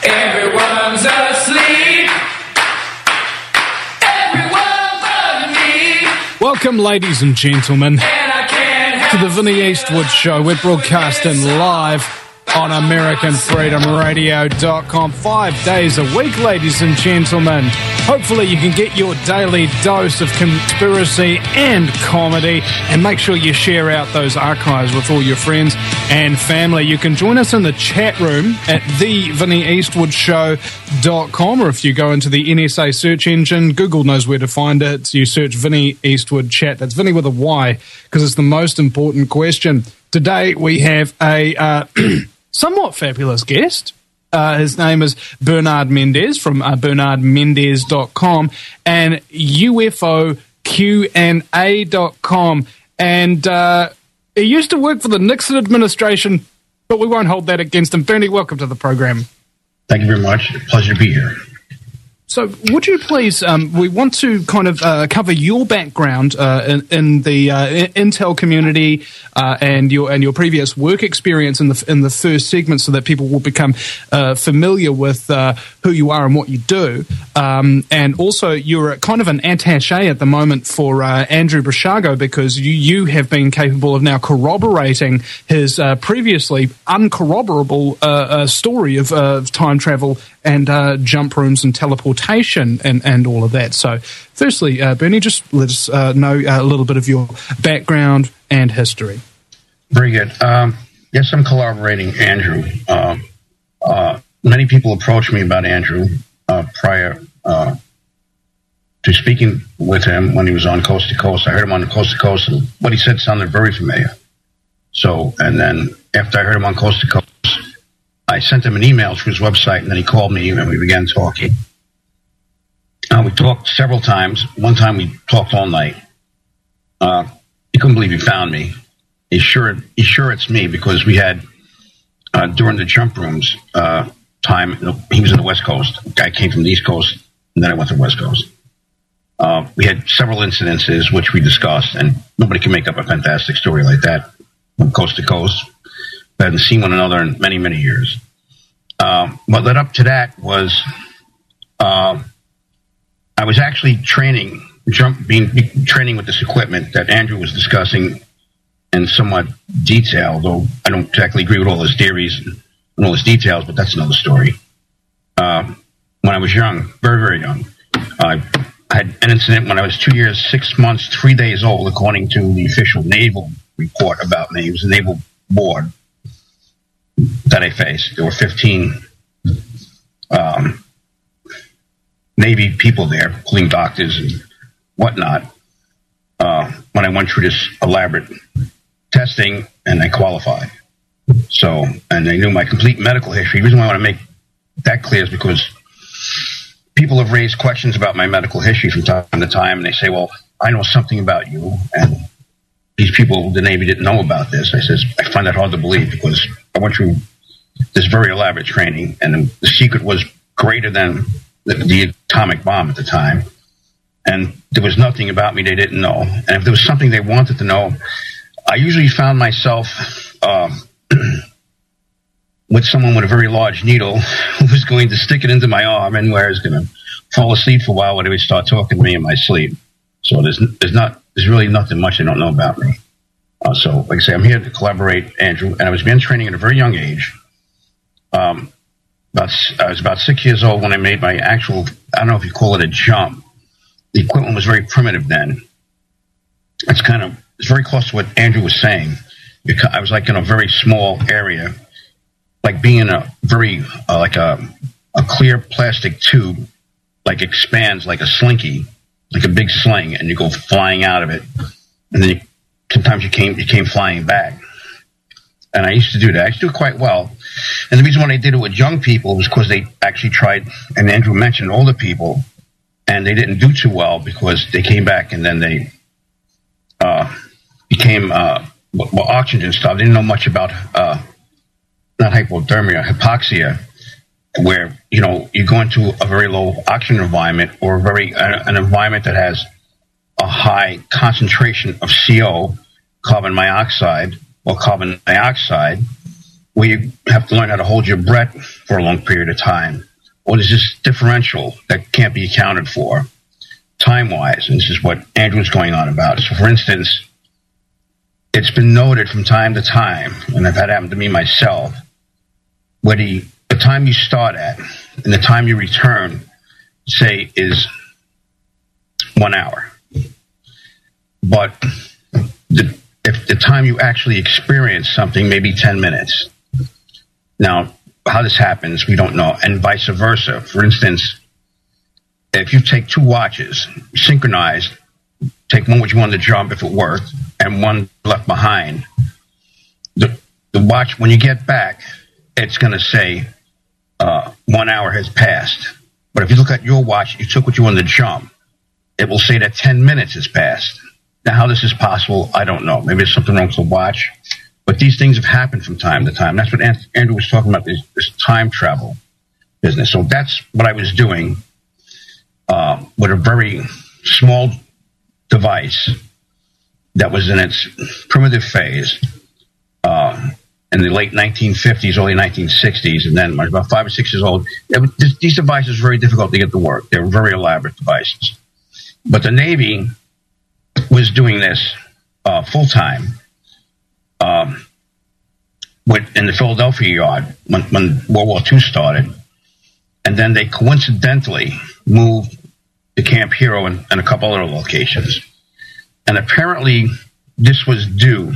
Everyone's asleep. Everyone but me. Welcome, ladies and gentlemen, to the Vinnie Eastwood Show. We're broadcasting live on AmericanFreedomRadio.com 5 days a week, ladies and gentlemen. Hopefully you can get your daily dose of conspiracy and comedy, and make sure you share out those archives with all your friends and family. You can join us in the chat room at thevinnieeastwoodshow.com, or if you go into the NSA search engine, Google knows where to find it. You search Vinnie Eastwood Chat. That's Vinnie with a Y, because it's the most important question. Today we have a somewhat fabulous guest. His name is Bernard Mendez from bernardmendez.com and UFOQA.com. And he used to work for the Nixon administration, but we won't hold that against him. Bernie, welcome to the program. Thank you very much. Pleasure to be here. So would you please, we want to kind of cover your background in the Intel community and your previous work experience in the first segment, so that people will become familiar with who you are and what you do. And also, you're kind of an attaché at the moment for Andrew Basiago, because you have been capable of now corroborating his previously uncorroborable story of time travel and jump rooms and teleportation and all of that. So firstly, Bernie, just let us know a little bit of your background and history. Very good. Yes, I'm collaborating Andrew. Many people approached me about Andrew prior to speaking with him when he was on Coast to Coast. I heard him on the Coast to Coast, and what he said sounded very familiar. So, and then after I heard him on Coast to Coast, I sent him an email through his website, and then he called me, and we began talking. We talked several times. One time we talked all night. He couldn't believe he found me. He's sure it's me, because we had, during the jump rooms time, he was in the West Coast. I came from the East Coast, and then I went to the West Coast. We had several incidences which we discussed, and nobody can make up a fantastic story like that from coast to coast. We hadn't seen one another in many, many years. What led up to that was I was actually training with this equipment that Andrew was discussing in somewhat detail, though I don't exactly agree with all his theories and all his details, but that's another story. When I was young, very, very young, I had an incident when I was 2 years, 6 months, 3 days old, according to the official naval report about me. It was a naval board that I faced. There were 15 Navy people there, including doctors and whatnot, when I went through this elaborate testing, and I qualified. So, and they knew my complete medical history. The reason why I want to make that clear is because people have raised questions about my medical history from time to time, and they say, well, I know something about you, and these people, the Navy, didn't know about this. I says, I find that hard to believe, because I went through this very elaborate training, and the secret was greater than the atomic bomb at the time. And there was nothing about me they didn't know. And if there was something they wanted to know, I usually found myself with someone with a very large needle who was going to stick it into my arm, and where I was going to fall asleep for a while when they would start talking to me in my sleep. So there's really nothing much they don't know about me. So, like I say, I'm here to collaborate Andrew, and I was being training at a very young age. I was about 6 years old when I made my actual, I don't know if you call it a jump. The equipment was very primitive then. It's very close to what Andrew was saying. I was like in a very small area, like being in a very, like a clear plastic tube, like expands like a slinky, like a big sling, and you go flying out of it. And then sometimes you came flying back. And I used to do that. I used to do it quite well. And the reason why they did it with young people was because they actually tried, and Andrew mentioned older people, and they didn't do too well because they came back and then they became oxygen stuff. They didn't know much about not hypothermia, hypoxia, where you go into a very low oxygen environment, or an environment that has a high concentration of CO, carbon monoxide or carbon dioxide, where you have to learn how to hold your breath for a long period of time, or there's this differential that can't be accounted for time-wise, and this is what Andrew's going on about. So, for instance, it's been noted from time to time, and I've had it happen to me myself, where the time you start at and the time you return, say, is 1 hour. But if the time you actually experience something, maybe 10 minutes. Now, how this happens, we don't know, and vice versa. For instance, if you take two watches, synchronized, take one which you want to jump if it worked, and one left behind, the watch, when you get back, it's going to say 1 hour has passed. But if you look at your watch, you took what you wanted to jump, it will say that 10 minutes has passed. Now, how this is possible, I don't know. Maybe there's something wrong with the watch. But these things have happened from time to time. That's what Andrew was talking about, this time travel business. So that's what I was doing with a very small device that was in its primitive phase in the late 1950s, early 1960s. And then when I was about 5 or 6 years old, these devices were very difficult to get to work. They were very elaborate devices. But the Navy was doing this full-time in the Philadelphia yard when World War II started. And then they coincidentally moved to Camp Hero and a couple other locations. And apparently this was due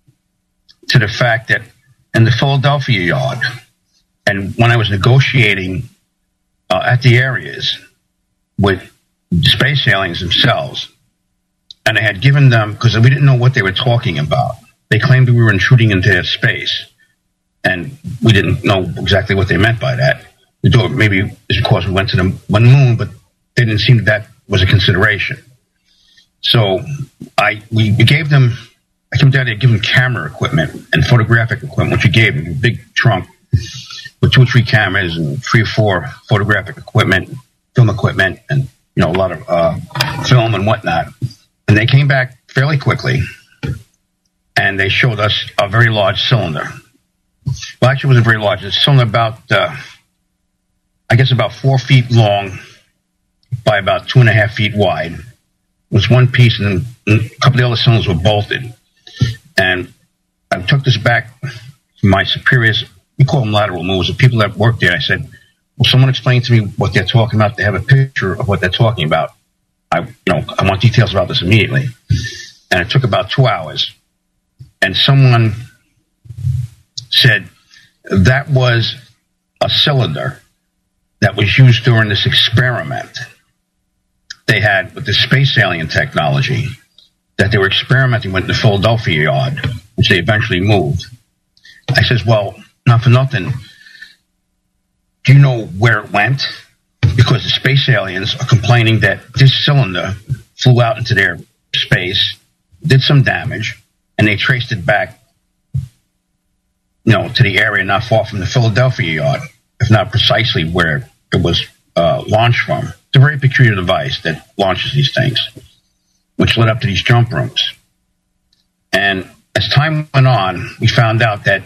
to the fact that in the Philadelphia yard, and when I was negotiating at the areas with space aliens themselves, and I had given them, because we didn't know what they were talking about. They claimed we were intruding into their space, and we didn't know exactly what they meant by that. We thought maybe it's because we went to the moon, but they didn't seem that was a consideration. So we gave them, I came down there to give them camera equipment and photographic equipment, which we gave them, a big trunk with 2 or 3 cameras and 3 or 4 photographic equipment, film equipment, and a lot of film and whatnot. And they came back fairly quickly, and they showed us a very large cylinder. Well, actually, it wasn't very large. It's a cylinder about, I guess, about 4 feet long by about 2.5 feet wide. It was one piece, and a couple of the other cylinders were bolted. And I took this back to my superiors. We call them lateral movers, the people that worked there. I said, "Will someone explain to me what they're talking about? They have a picture of what they're talking about. I want details about this immediately." And it took about 2 hours. And someone said that was a cylinder that was used during this experiment they had with the space alien technology that they were experimenting with in the Philadelphia yard, which they eventually moved. I says, "Well, not for nothing. Do you know where it went? Because the space aliens are complaining that this cylinder flew out into their space, did some damage, and they traced it back, to the area not far from the Philadelphia yard, if not precisely where it was launched from. It's a very peculiar device that launches these things, which led up to these jump rooms. And as time went on, we found out that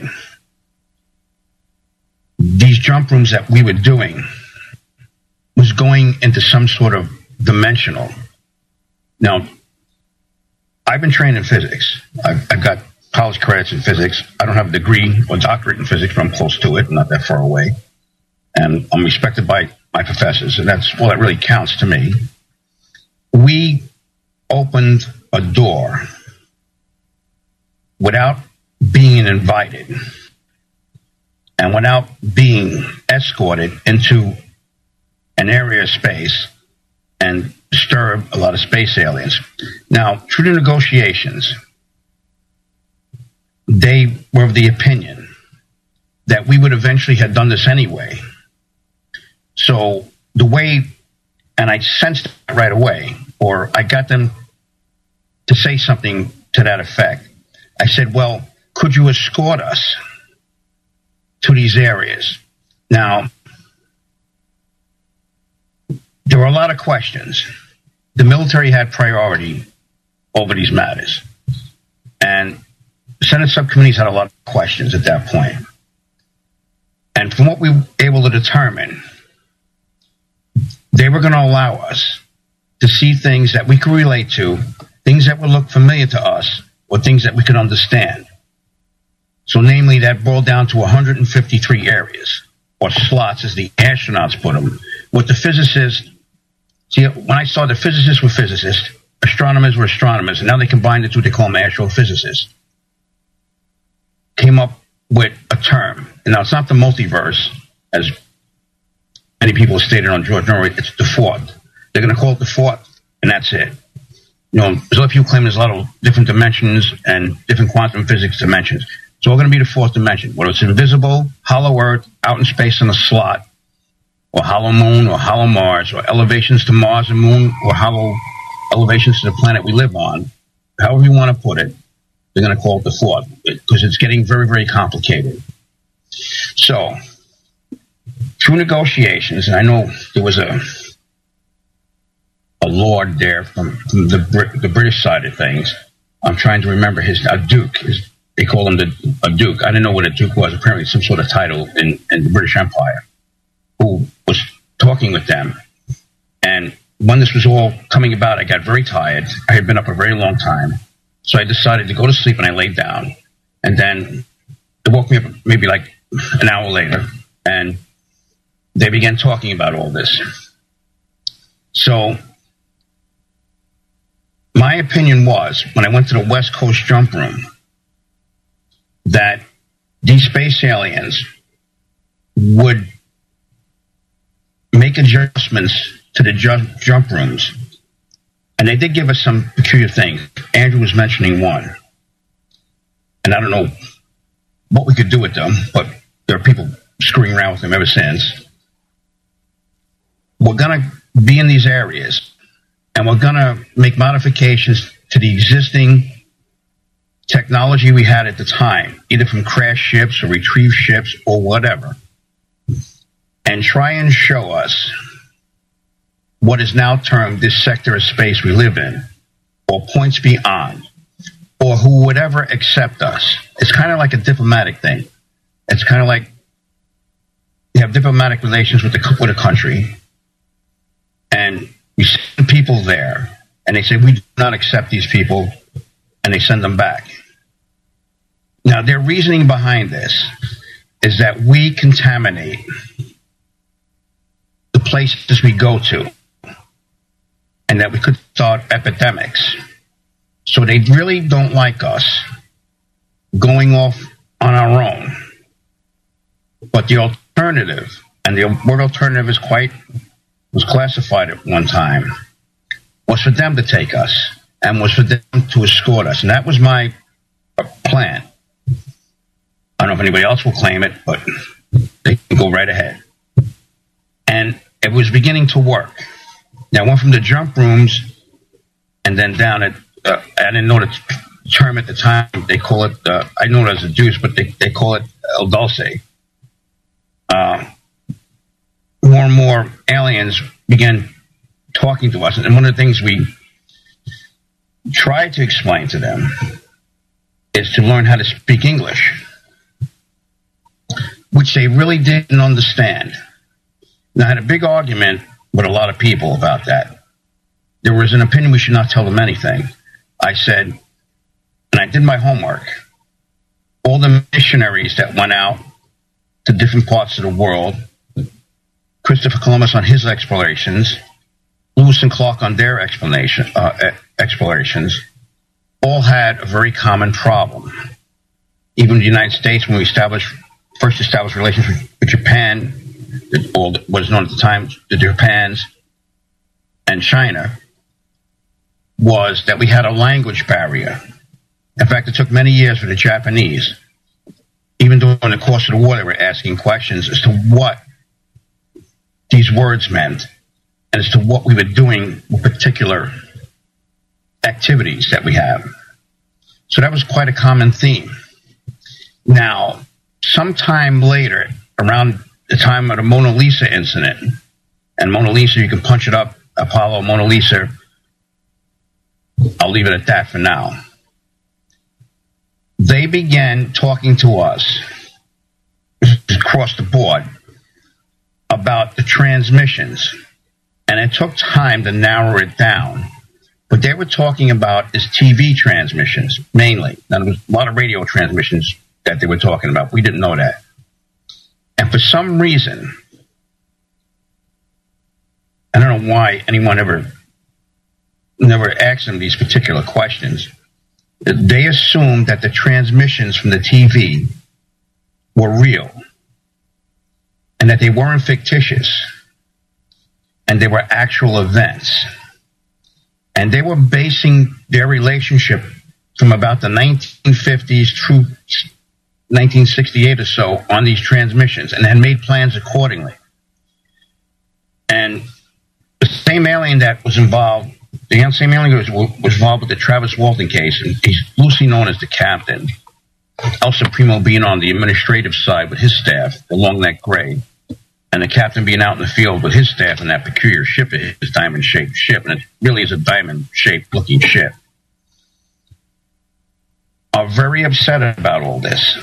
these jump rooms that we were doing was going into some sort of dimensional. Now, I've been trained in physics. I've got college credits in physics. I don't have a degree or doctorate in physics, but I'm close to it, not that far away. And I'm respected by my professors, and that's all that really counts to me. We opened a door without being invited and without being escorted into an area of space and disturb a lot of space aliens. Now, through the negotiations, they were of the opinion that we would eventually have done this anyway. So the way, and I sensed it right away, or I got them to say something to that effect. I said, "Well, could you escort us to these areas?" Now, there were a lot of questions. The military had priority over these matters. And the Senate subcommittees had a lot of questions at that point. And from what we were able to determine, they were going to allow us to see things that we could relate to, things that would look familiar to us, or things that we could understand. So namely, that boiled down to 153 areas, or slots as the astronauts put them. With the physicists, see, when I saw the physicists were physicists, astronomers were astronomers, and now they combined the two, they call them astrophysicists. Came up with a term. And now it's not the multiverse, as many people have stated on George Norrie, it's the fourth. They're going to call it the fourth, and that's it. You know, there's a lot of people claim there's a lot of different dimensions and different quantum physics dimensions. It's all going to be the fourth dimension. Whether it's invisible, hollow Earth, out in space in a slot, or hollow moon, or hollow Mars, or elevations to Mars and moon, or hollow elevations to the planet we live on, however you want to put it, they're going to call it the fourth, because it's getting very, very complicated. So, through negotiations, and I know there was a lord there from the British side of things. I'm trying to remember a duke. They call him a duke. I didn't know what a duke was. Apparently, some sort of title in the British Empire. Who was talking with them, and when this was all coming about, I got very tired. I had been up a very long time, so I decided to go to sleep, and I laid down. And then they woke me up maybe like an hour later, and they began talking about all this. So my opinion was, when I went to the West Coast jump room, that these space aliens would make adjustments to the jump rooms. And they did give us some peculiar things. Andrew was mentioning one. And I don't know what we could do with them, but there are people screwing around with them ever since. We're going to be in these areas, and we're going to make modifications to the existing technology we had at the time, either from crash ships or retrieve ships or whatever, and try and show us what is now termed this sector of space we live in, or points beyond, or who would ever accept us. It's kind of like a diplomatic thing. It's kind of like you have diplomatic relations with a country, and you send people there, and they say, we do not accept these people, and they send them back. Now, their reasoning behind this is that we contaminate the places we go to, and that we could start epidemics. So they really don't like us going off on our own. But the alternative, and the word alternative was classified at one time, was for them to take us, and was for them to escort us. And that was my plan. I don't know if anybody else will claim it, but they can go right ahead. And it was beginning to work. Now, I went from the jump rooms and then down at, I didn't know the term at the time. They call it, I know it as a deuce, but they call it El Dulce. More and more aliens began talking to us. And one of the things we tried to explain to them is to learn how to speak English, which they really didn't understand. Now, I had a big argument with a lot of people about that. There was an opinion we should not tell them anything. I said, and I did my homework, all the missionaries that went out to different parts of the world, Christopher Columbus on his explorations, Lewis and Clark on their explorations, all had a very common problem. Even the United States, when we first established relations with Japan, or what was known at the time, the Japans and China, was that we had a language barrier. In fact, it took many years for the Japanese, even during the course of the war, they were asking questions as to what these words meant and as to what we were doing with particular activities that we have. So that was quite a common theme. Now, sometime later, around the time of the Mona Lisa incident, and Mona Lisa, you can punch it up, Apollo, Mona Lisa, I'll leave it at that for now. They began talking to us. This is across the board about the transmissions, and it took time to narrow it down. What they were talking about is TV transmissions, mainly. Now, there was a lot of radio transmissions that they were talking about. We didn't know that. And for some reason, I don't know why anyone never asked them these particular questions. They assumed that the transmissions from the TV were real and that they weren't fictitious and they were actual events. And they were basing their relationship from about the 1950s through 1968 or so on these transmissions and had made plans accordingly. And the same alien that was involved, the same alien was involved with the Travis Walton case, and he's loosely known as the captain. El Supremo being on the administrative side with his staff, the Long Neck Gray, and the captain being out in the field with his staff in that peculiar ship, his diamond-shaped ship, and it really is a diamond-shaped looking ship, are very upset about all this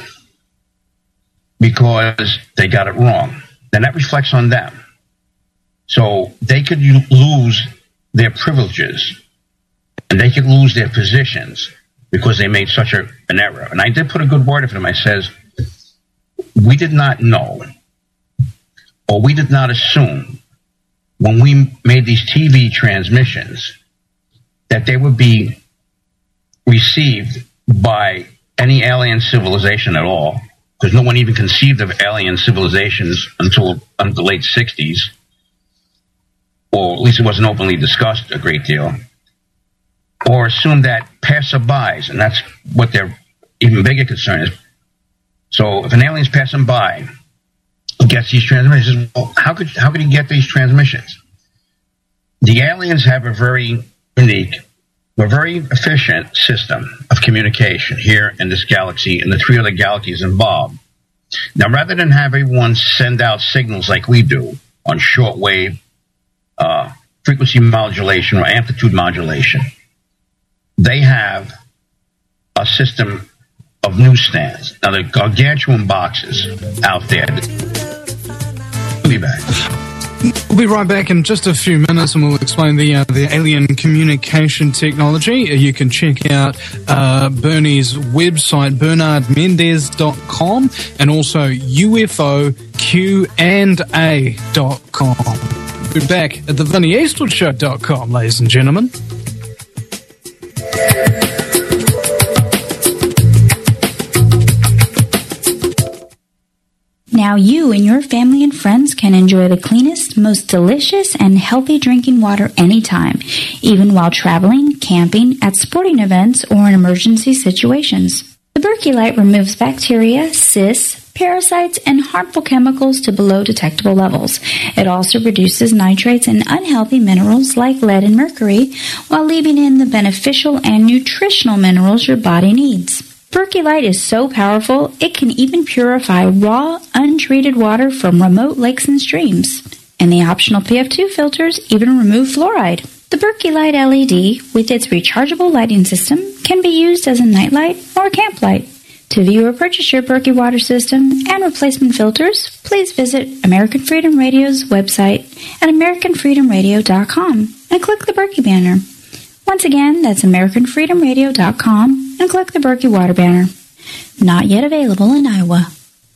because they got it wrong. And that reflects on them. So they could lose their privileges and they could lose their positions because they made such an error. And I did put a good word for them. I says, we did not know, or we did not assume when we made these TV transmissions that they would be received by any alien civilization at all, because no one even conceived of alien civilizations until the late 60s, or at least it wasn't openly discussed a great deal, or assume that passerbys, and that's what their even bigger concern is. So if an alien's passing by, he gets these transmissions, well, how could he get these transmissions? The aliens have a very unique, a very efficient system of communication here in this galaxy and the three other galaxies involved. Now, rather than have everyone send out signals like we do on shortwave, frequency modulation or amplitude modulation, they have a system of newsstands. Now, the gargantuan boxes out there. We'll be back. We'll be right back in just a few minutes, and we'll explain the alien communication technology. You can check out Bernie's website, bernardmendez.com, and also UFOQ&A.com. We're back at the VinnyEastwoodShow.com, ladies and gentlemen. Now you and your family and friends can enjoy the cleanest, most delicious, and healthy drinking water anytime, even while traveling, camping, at sporting events, or in emergency situations. The Berkey Light removes bacteria, cysts, parasites, and harmful chemicals to below detectable levels. It also reduces nitrates and unhealthy minerals like lead and mercury, while leaving in the beneficial and nutritional minerals your body needs. Berkey Light is so powerful, it can even purify raw, untreated water from remote lakes and streams. And the optional PF2 filters even remove fluoride. The Berkey Light LED, with its rechargeable lighting system, can be used as a nightlight or camp light. To view or purchase your Berkey water system and replacement filters, please visit American Freedom Radio's website at AmericanFreedomRadio.com and click the Berkey banner. Once again, that's AmericanFreedomRadio.com and click the Berkey water banner. Not yet available in Iowa.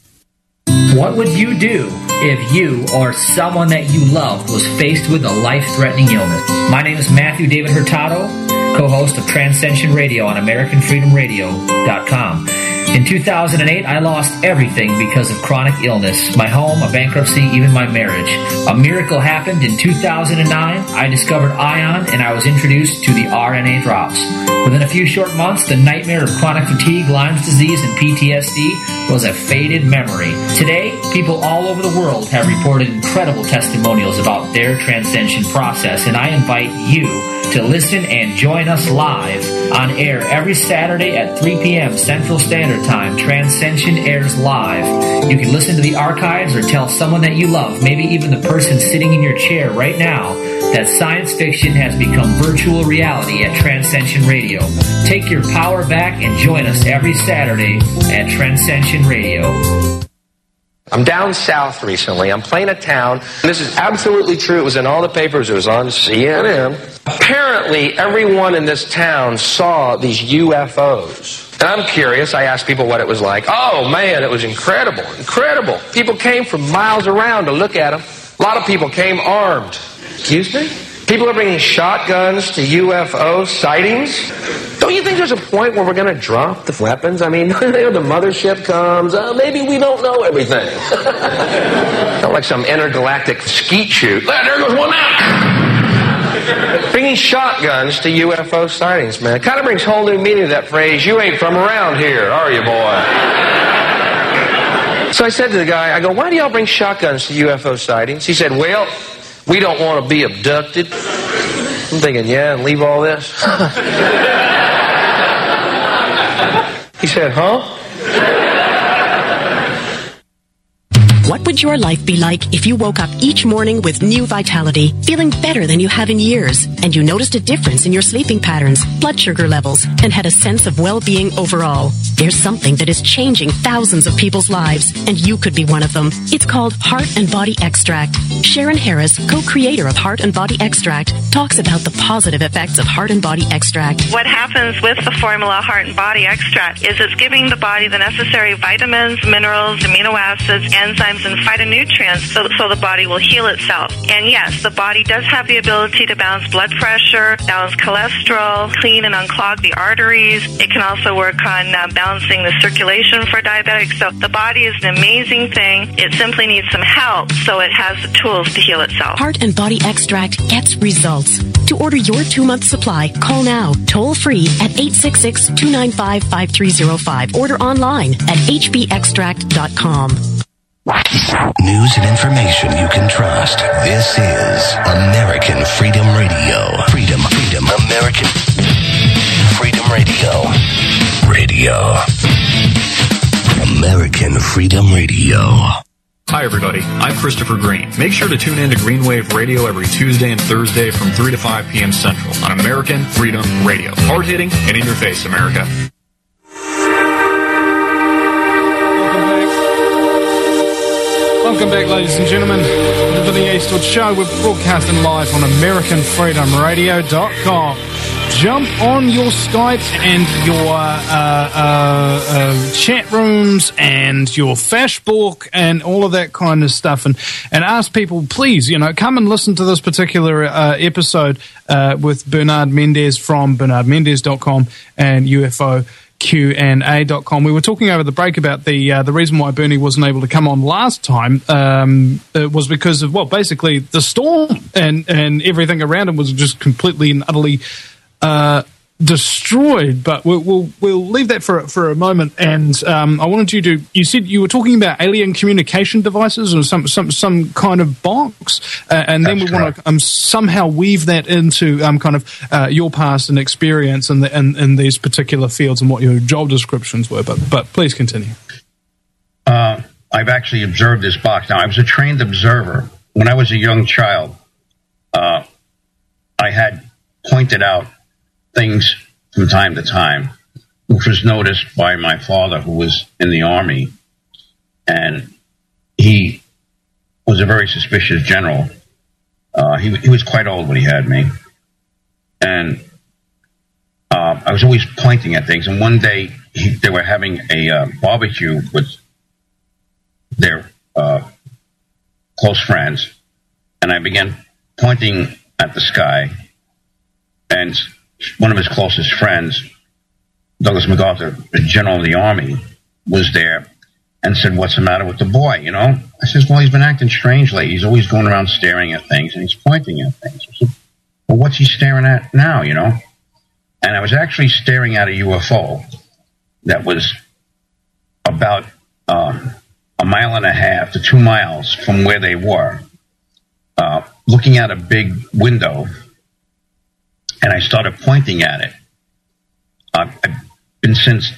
What would you do if you or someone that you loved was faced with a life-threatening illness? My name is Matthew David Hurtado, co-host of Transcension Radio on AmericanFreedomRadio.com. In 2008, I lost everything because of chronic illness. My home, a bankruptcy, even my marriage. A miracle happened in 2009. I discovered ION and I was introduced to the RNA drops. Within a few short months, the nightmare of chronic fatigue, Lyme's disease, and PTSD was a faded memory. Today, people all over the world have reported incredible testimonials about their transcension process, and I invite you to listen and join us live on air every Saturday at 3 p.m. Central Standard Time. Transcension airs live. You can listen to the archives or tell someone that you love, maybe even the person sitting in your chair right now, that science fiction has become virtual reality at Transcension Radio. Take your power back and join us every Saturday at Transcension Radio. I'm down south recently. I'm playing a town. This is absolutely true. It was in all the papers. It was on CNN. Apparently, everyone in this town saw these UFOs. And I'm curious. I asked people what it was like. Oh, man, it was incredible. Incredible. People came from miles around to look at them. A lot of people came armed. Excuse me? People are bringing shotguns to UFO sightings. Don't you think there's a point where we're going to drop the weapons? I mean, the mothership comes. Maybe we don't know everything. Not like some intergalactic skeet shoot. There goes one out. Bringing shotguns to UFO sightings, man. It kind of brings whole new meaning to that phrase, you ain't from around here, are you, boy? So I said to the guy, I go, why do y'all bring shotguns to UFO sightings? He said, well, we don't want to be abducted. I'm thinking, yeah, and leave all this? He said, huh? What would your life be like if you woke up each morning with new vitality, feeling better than you have in years, and you noticed a difference in your sleeping patterns, blood sugar levels, and had a sense of well-being overall? There's something that is changing thousands of people's lives, and you could be one of them. It's called Heart and Body Extract. Sharon Harris, co-creator of Heart and Body Extract, talks about the positive effects of Heart and Body Extract. What happens with the formula Heart and Body Extract is it's giving the body the necessary vitamins, minerals, amino acids, enzymes, and phytonutrients so the body will heal itself. And yes, the body does have the ability to balance blood pressure, balance cholesterol, clean and unclog the arteries. It can also work on balancing the circulation for diabetics. So the body is an amazing thing. It simply needs some help so it has the tools to heal itself. Heart and Body Extract gets results. To order your 2-month supply, call now, toll free at 866-295-5305. Order online at hbextract.com. News and information you can trust. This is American Freedom Radio. Freedom, American Freedom Radio. American Freedom Radio. Hi, everybody. I'm Christopher Green. Make sure to tune in to Green Wave Radio every Tuesday and Thursday from 3 to 5 p.m. Central on American Freedom Radio. Hard-hitting and in your face, America. Welcome back, ladies and gentlemen, to the Vinny Eastwood Show. We're broadcasting live on AmericanFreedomRadio.com. Jump on your Skype and your chat rooms and your Facebook and all of that kind of stuff, and ask people, please, come and listen to this particular episode with Bernard Mendez from BernardMendez.com and UFOQA.com. We were talking over the break about the reason why Bernie wasn't able to come on last time was because of, basically the storm and everything around him was just completely and utterly destroyed. But we'll leave that for a moment. And I wanted you said you were talking about alien communication devices or some kind of box, and then we want to somehow weave that into your past and experience in these particular fields and what your job descriptions were. But please continue. I've actually observed this box. Now, I was a trained observer. When I was a young child, I had pointed out things from time to time, which was noticed by my father, who was in the Army, and he was a very suspicious general. He was quite old when he had me, and I was always pointing at things. And one day they were having a barbecue with their close friends, and I began pointing at the sky, and one of his closest friends, Douglas MacArthur, the general of the Army, was there and said, "What's the matter with the boy?" I says, "Well, he's been acting strangely. He's always going around staring at things, and he's pointing at things." I said, "Well, what's he staring at now, And I was actually staring at a UFO that was about 1.5 to 2 miles from where they were, looking at a big window. And I started pointing at it. I've been since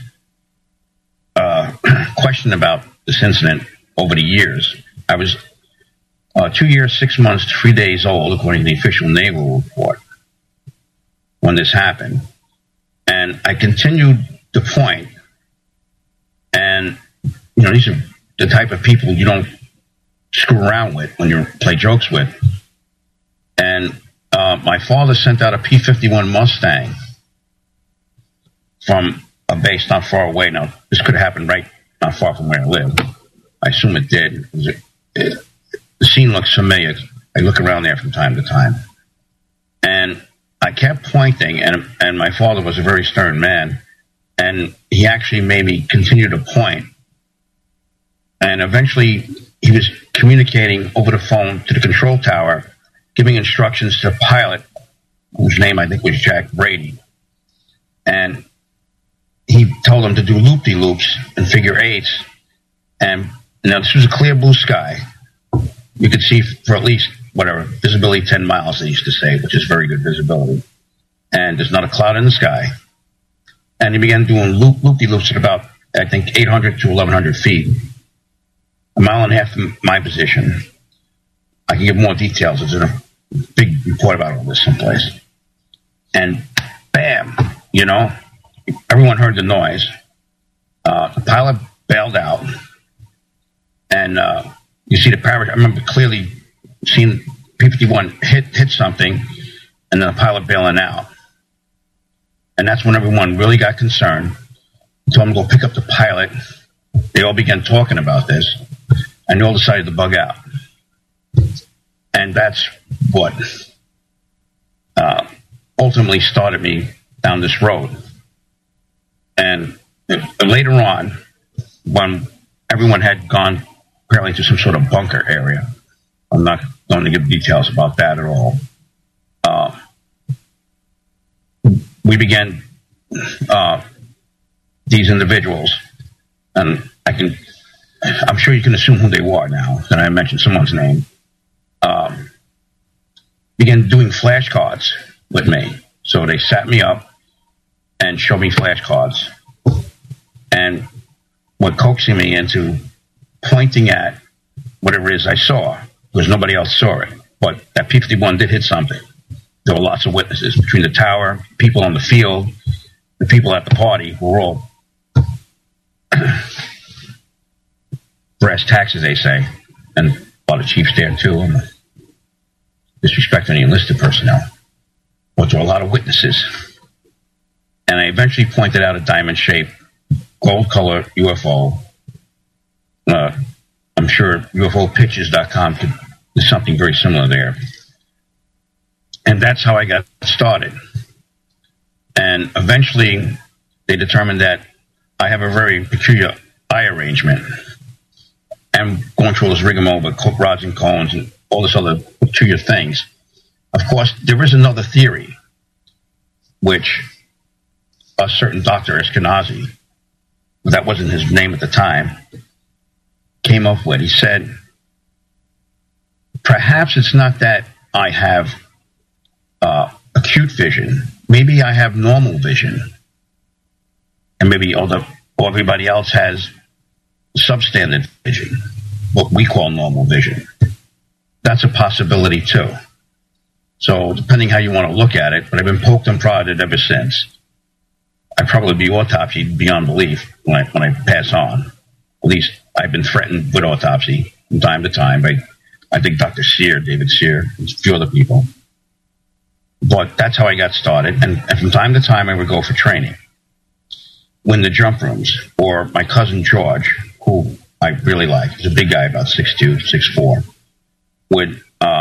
questioned about this incident over the years. I was 2 years, 6 months, 3 days old, according to the official naval report, when this happened. And I continued to point. And, these are the type of people you don't screw around with when you play jokes with. And my father sent out a P-51 Mustang from a base not far away. Now, this could have happened right not far from where I live. I assume it did. The scene looks familiar. I look around there from time to time. And I kept pointing, and my father was a very stern man, and he actually made me continue to point. And eventually, he was communicating over the phone to the control tower, giving instructions to the pilot, whose name I think was Jack Brady. And he told him to do loop-de-loops and figure eights. And now this was a clear blue sky. You could see for at least, visibility 10 miles, they used to say, which is very good visibility. And there's not a cloud in the sky. And he began doing loop-de-loops at about, I think, 800 to 1,100 feet. A mile and a half from my position. I can give more details. There's a big report about all this someplace. And bam, everyone heard the noise. The pilot bailed out. And you see the parachute. I remember clearly seeing P-51 hit something, and then the pilot bailing out. And that's when everyone really got concerned. Told them to go pick up the pilot. They all began talking about this, and they all decided to bug out. And that's what ultimately started me down this road. And later on, when everyone had gone apparently to some sort of bunker area, I'm not going to give details about that at all. We began, these individuals, and I'm sure you can assume who they were now that I mentioned someone's name, began doing flashcards with me. So they sat me up and showed me flashcards and were coaxing me into pointing at whatever it is I saw, because nobody else saw it. But that P-51 did hit something. There were lots of witnesses between the tower, people on the field, the people at the party who were all brass tacks, as they say, and a lot of chiefs there too, and disrespect any enlisted personnel. But there were a lot of witnesses. And I eventually pointed out a diamond-shaped, gold-color UFO. I'm sure UFOpictures.com could do something very similar there. And that's how I got started. And eventually, they determined that I have a very peculiar eye arrangement. And going through all this rigmarole with rods and cones and all this other peculiar things. Of course, there is another theory, which a certain Dr. Eskenazi, that wasn't his name at the time, came up with. He said, perhaps it's not that I have acute vision. Maybe I have normal vision. And maybe everybody else has substandard vision, what we call normal vision. That's a possibility too. So depending how you want to look at it, but I've been poked and prodded ever since. I'd probably be autopsied beyond belief when I pass on. At least I've been threatened with autopsy from time to time by, I think, Dr. Sear, David Sear, and a few other people. But that's how I got started. And from time to time, I would go for training. When the jump rooms, or my cousin George, who I really like, he's a big guy, about 6'2", 6'4", would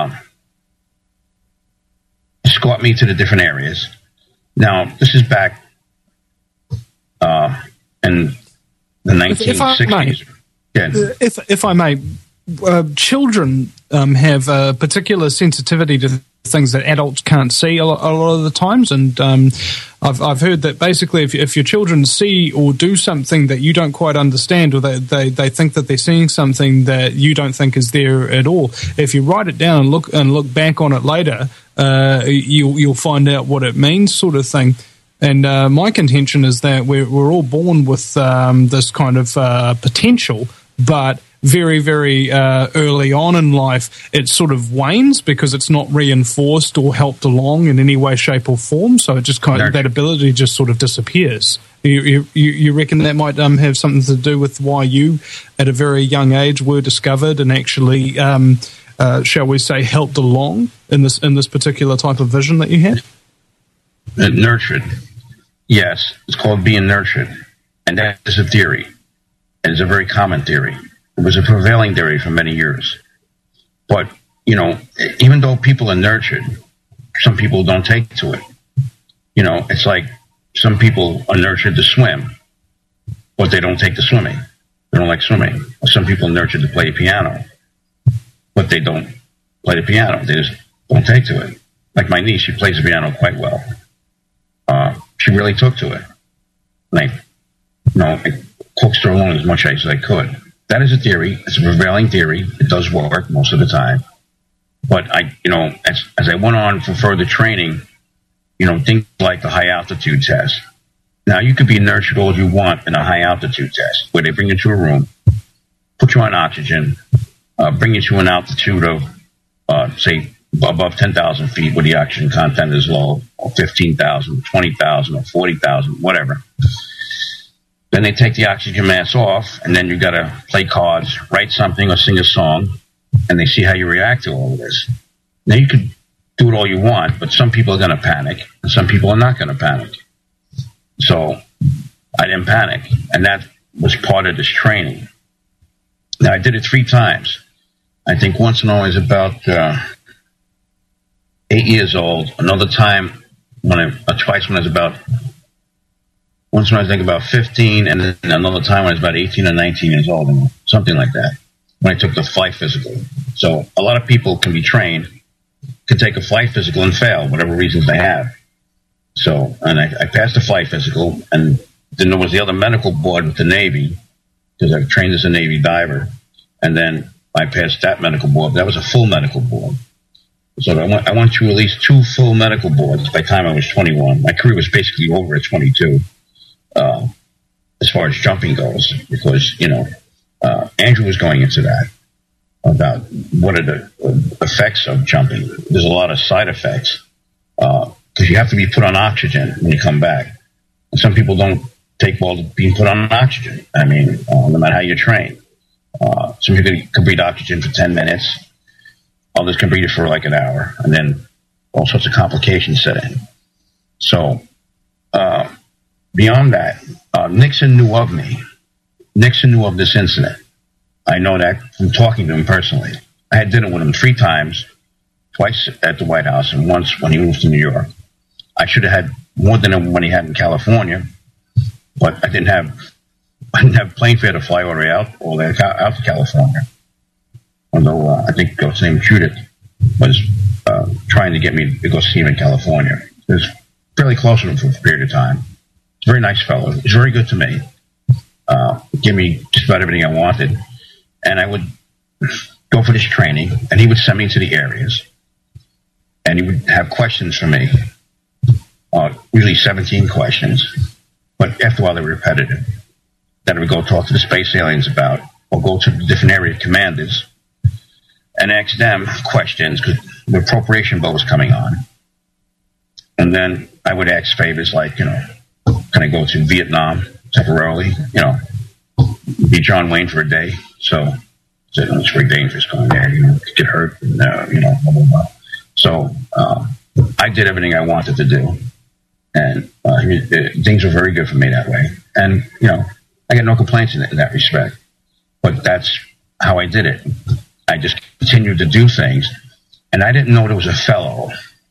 escort me to the different areas. Now, this is back in the 1960s. If I may, children have a particular sensitivity to things that adults can't see a lot of the times, and I've heard that basically if your children see or do something that you don't quite understand, or they think that they're seeing something that you don't think is there at all, if you write it down and look back on it later, you'll find out what it means, sort of thing. And my contention is that we're all born with this kind of potential, but very, very early on in life, it sort of wanes because it's not reinforced or helped along in any way, shape, or form. So it just that ability just sort of disappears. You reckon that might have something to do with why you, at a very young age, were discovered and actually, shall we say, helped along in this particular type of vision that you had? Nurtured. Yes, it's called being nurtured. And that is a theory. And it's a very common theory. It was a prevailing theory for many years. But, even though people are nurtured, some people don't take to it. It's like some people are nurtured to swim, but they don't take to swimming. They don't like swimming. Or some people are nurtured to play piano, but they don't play the piano. They just don't take to it. Like my niece, she plays the piano quite well. She really took to it. I coaxed her along as much as I could. That is a theory. It's a prevailing theory. It does work most of the time. But as I went on for further training, things like the high altitude test. Now, you could be nurtured all you want in a high altitude test, where they bring you to a room, put you on oxygen, bring you to an altitude of, say, above 10,000 feet, where the oxygen content is low, or 15,000, 20,000, or 40,000, whatever. Then they take the oxygen mask off, and then you got to play cards, write something, or sing a song, and they see how you react to all of this. Now, you could do it all you want, but some people are going to panic, and some people are not going to panic. So I didn't panic, and that was part of this training. Now, I did it 3 times. I think once when I was about 8 years old, another time twice when I was about, once when I was about 15, and then another time when I was about 18 or 19 years old, something like that, when I took the flight physical. So a lot of people can be trained, can take a flight physical and fail, whatever reasons they have. So, and I passed the flight physical, and then there was the other medical board with the Navy, because I trained as a Navy diver, and then I passed that medical board. That was a full medical board. So I went through at least 2 full medical boards by the time I was 21. My career was basically over at 22, as far as jumping goes, because, Andrew was going into that, about what are the effects of jumping. There's a lot of side effects, because you have to be put on oxygen when you come back. And some people don't take well to being put on oxygen. No matter how you train. Some people can breathe oxygen for 10 minutes. Others can breathe it for like an hour. And then all sorts of complications set in. So, beyond that, Nixon knew of me. Nixon knew of this incident. I know that from talking to him personally. I had dinner with him 3 times, twice at the White House and once when he moved to New York. I should have had more dinner when he had in California, but I didn't have plane fare to fly all the way out to California. Although I think what's name Judith was trying to get me to go see him in California. It was fairly close to him for a period of time. He's a very nice fellow. He's very good to me. Give me just about everything I wanted. And I would go for this training, and he would send me to the areas. And he would have questions for me, usually 17 questions. But after a while, they were repetitive. That I would go talk to the space aliens about, or go to the different area commanders and ask them questions, because the appropriation bill was coming on. And then I would ask favors like, can I go to Vietnam temporarily? Be John Wayne for a day. So it's very dangerous going there. Could get hurt, and, blah, blah, blah. So I did everything I wanted to do. And things were very good for me that way. And, I got no complaints in that respect. But that's how I did it. I just continued to do things. And I didn't know there was a fellow.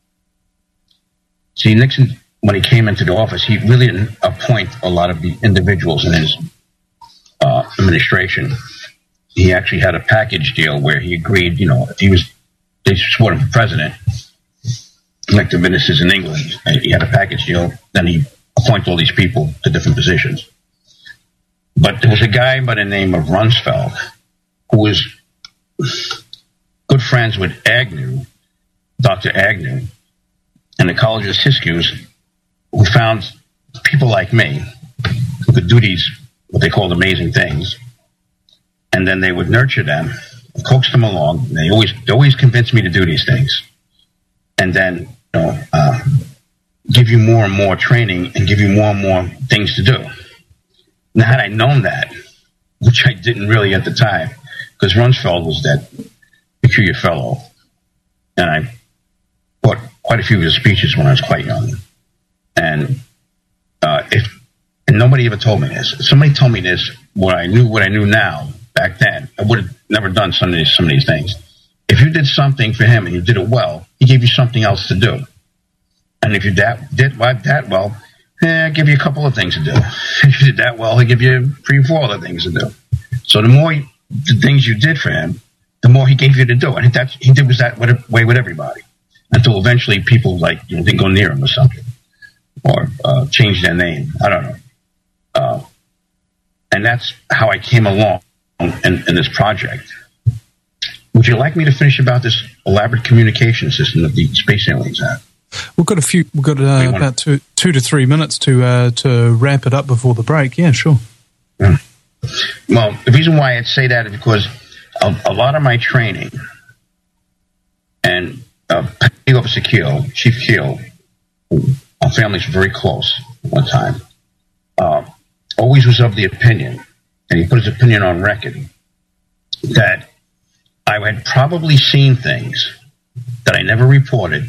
See, Nixon, when he came into the office, he really didn't appoint a lot of the individuals in his administration. He actually had a package deal where he agreed, if they swore him for president, like the ministers in England, he had a package deal, then he appointed all these people to different positions. But there was a guy by the name of Rumsfeld who was good friends with Agnew, Dr. Agnew, and the College of Siskiyous, who found people like me who could do these, what they called amazing things, and then they would nurture them, coax them along. They always convinced me to do these things. And then, give you more and more training and give you more and more things to do. Now, had I known that, which I didn't really at the time, because Rumsfeld was that peculiar fellow, and I bought quite a few of his speeches when I was quite young. And and nobody ever told me this. If somebody told me this, what I knew now, back then, I would have never done some of these things. If you did something for him and you did it well, he gave you something else to do. And if you did that well, I'll give you a couple of things to do. If you did that well, he'll give you 3 or 4 other things to do. So the more the things you did for him, the more he gave you to do. And he did that way with everybody. Until eventually people didn't go near him or something. Or changed their name. I don't know. And that's how I came along in this project. Would you like me to finish about this elaborate communication system that the space aliens have? We've got about 2 to 3 minutes to wrap it up before the break. Yeah, sure. Yeah. Well, the reason why I'd say that is because a lot of my training and Petty Officer Keel, Chief Keel, our families were very close at one time, always was of the opinion, and he put his opinion on record, that I had probably seen things that I never reported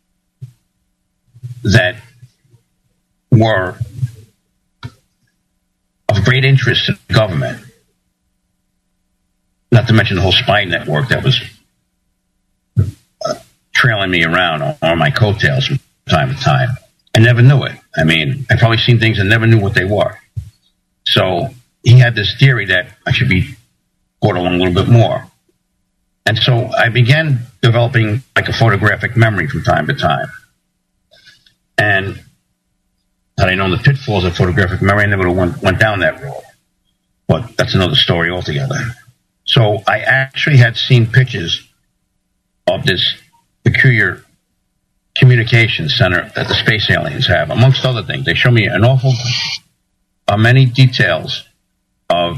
that were of great interest to the government, not to mention the whole spy network that was trailing me around on my coattails from time to time. I never knew it. I mean, I've probably seen things and never knew what they were. So he had this theory that I should be brought along a little bit more. And so I began developing like a photographic memory from time to time. And had I known the pitfalls of photographic memory, I never went down that road. But that's another story altogether. So I actually had seen pictures of this peculiar communication center that the space aliens have, amongst other things. They show me an awful many details of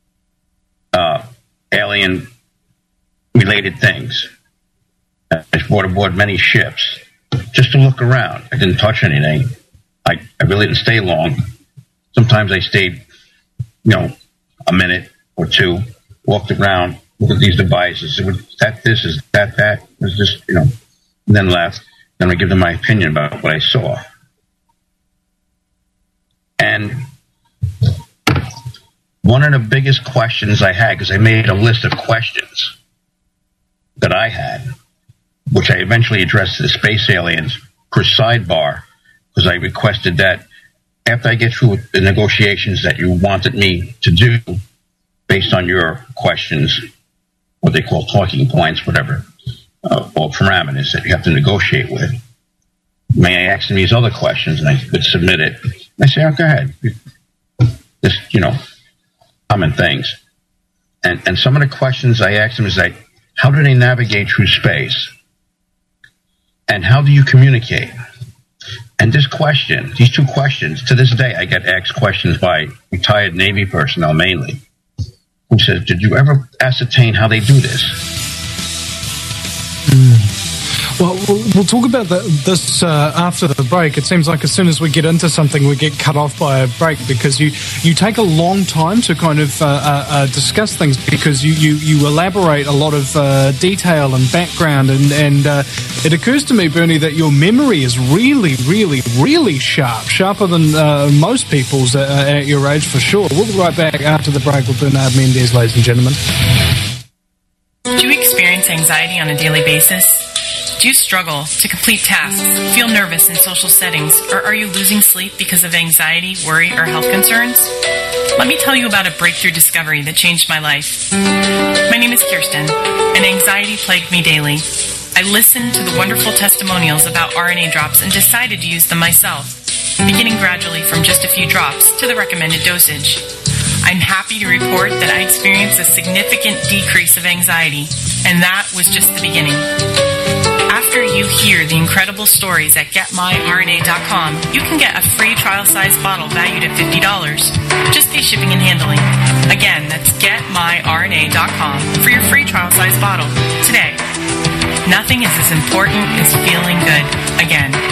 alien-related things. I brought aboard many ships just to look around. I didn't touch anything. I really didn't stay long. Sometimes I stayed, a minute or two, walked around, looked at these devices. Is that this? Is that that? It was just, and then left. Then I give them my opinion about what I saw. And one of the biggest questions I had, because I made a list of questions that I had, which I eventually addressed to the space aliens per sidebar, because I requested that after I get through with the negotiations that you wanted me to do based on your questions, what they call talking points, whatever, or parameters that you have to negotiate with, may I ask them these other questions? And I would submit it. I say, go ahead. Just, common things. And some of the questions I asked them is like, how do they navigate through space? And how do you communicate? And these 2 questions, to this day, I get asked questions by retired Navy personnel mainly, who says, did you ever ascertain how they do this? Well, we'll talk about this after the break. It seems like as soon as we get into something, we get cut off by a break, because you take a long time to kind of discuss things, because you elaborate a lot of detail and background, and it occurs to me, Bernie, that your memory is really, really, really sharper than most people's at your age, for sure. We'll be right back after the break with Bernard Mendez, ladies and gentlemen. Do you experience anxiety on a daily basis? Do you struggle to complete tasks, feel nervous in social settings, or are you losing sleep because of anxiety, worry, or health concerns? Let me tell you about a breakthrough discovery that changed my life. My name is Kirsten, and anxiety plagued me daily. I listened to the wonderful testimonials about RNA drops and decided to use them myself, beginning gradually from just a few drops to the recommended dosage. I'm happy to report that I experienced a significant decrease of anxiety, and that was just the beginning. After you hear the incredible stories at GetMyRNA.com, you can get a free trial-size bottle valued at $50. Just pay shipping and handling. Again, that's GetMyRNA.com for your free trial-size bottle today. Nothing is as important as feeling good again.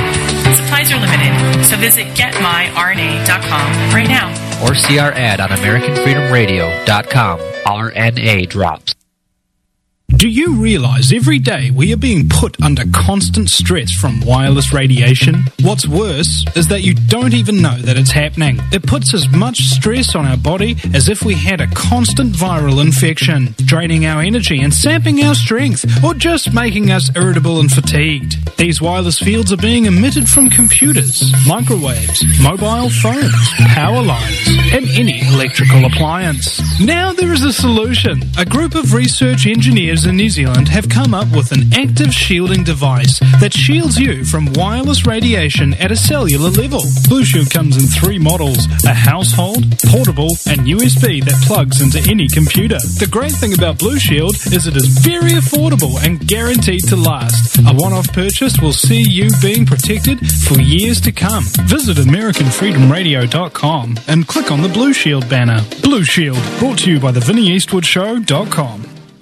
Supplies are limited, so visit getmyrna.com right now. Or see our ad on AmericanFreedomRadio.com. RNA drops. Do you realize every day we are being put under constant stress from wireless radiation? What's worse is that you don't even know that it's happening. It puts as much stress on our body as if we had a constant viral infection, draining our energy and sapping our strength, or just making us irritable and fatigued. These wireless fields are being emitted from computers, microwaves, mobile phones, power lines, and any electrical appliance. Now there is a solution. A group of research engineers in New Zealand have come up with an active shielding device that shields you from wireless radiation at a cellular level. Blue Shield comes in 3 models: a household, portable, and USB that plugs into any computer. The great thing about Blue Shield is it is very affordable and guaranteed to last. A one-off purchase will see you being protected for years to come. Visit AmericanFreedomRadio.com and click on the Blue Shield banner. Blue Shield, brought to you by the VinnyEastwoodShow.com.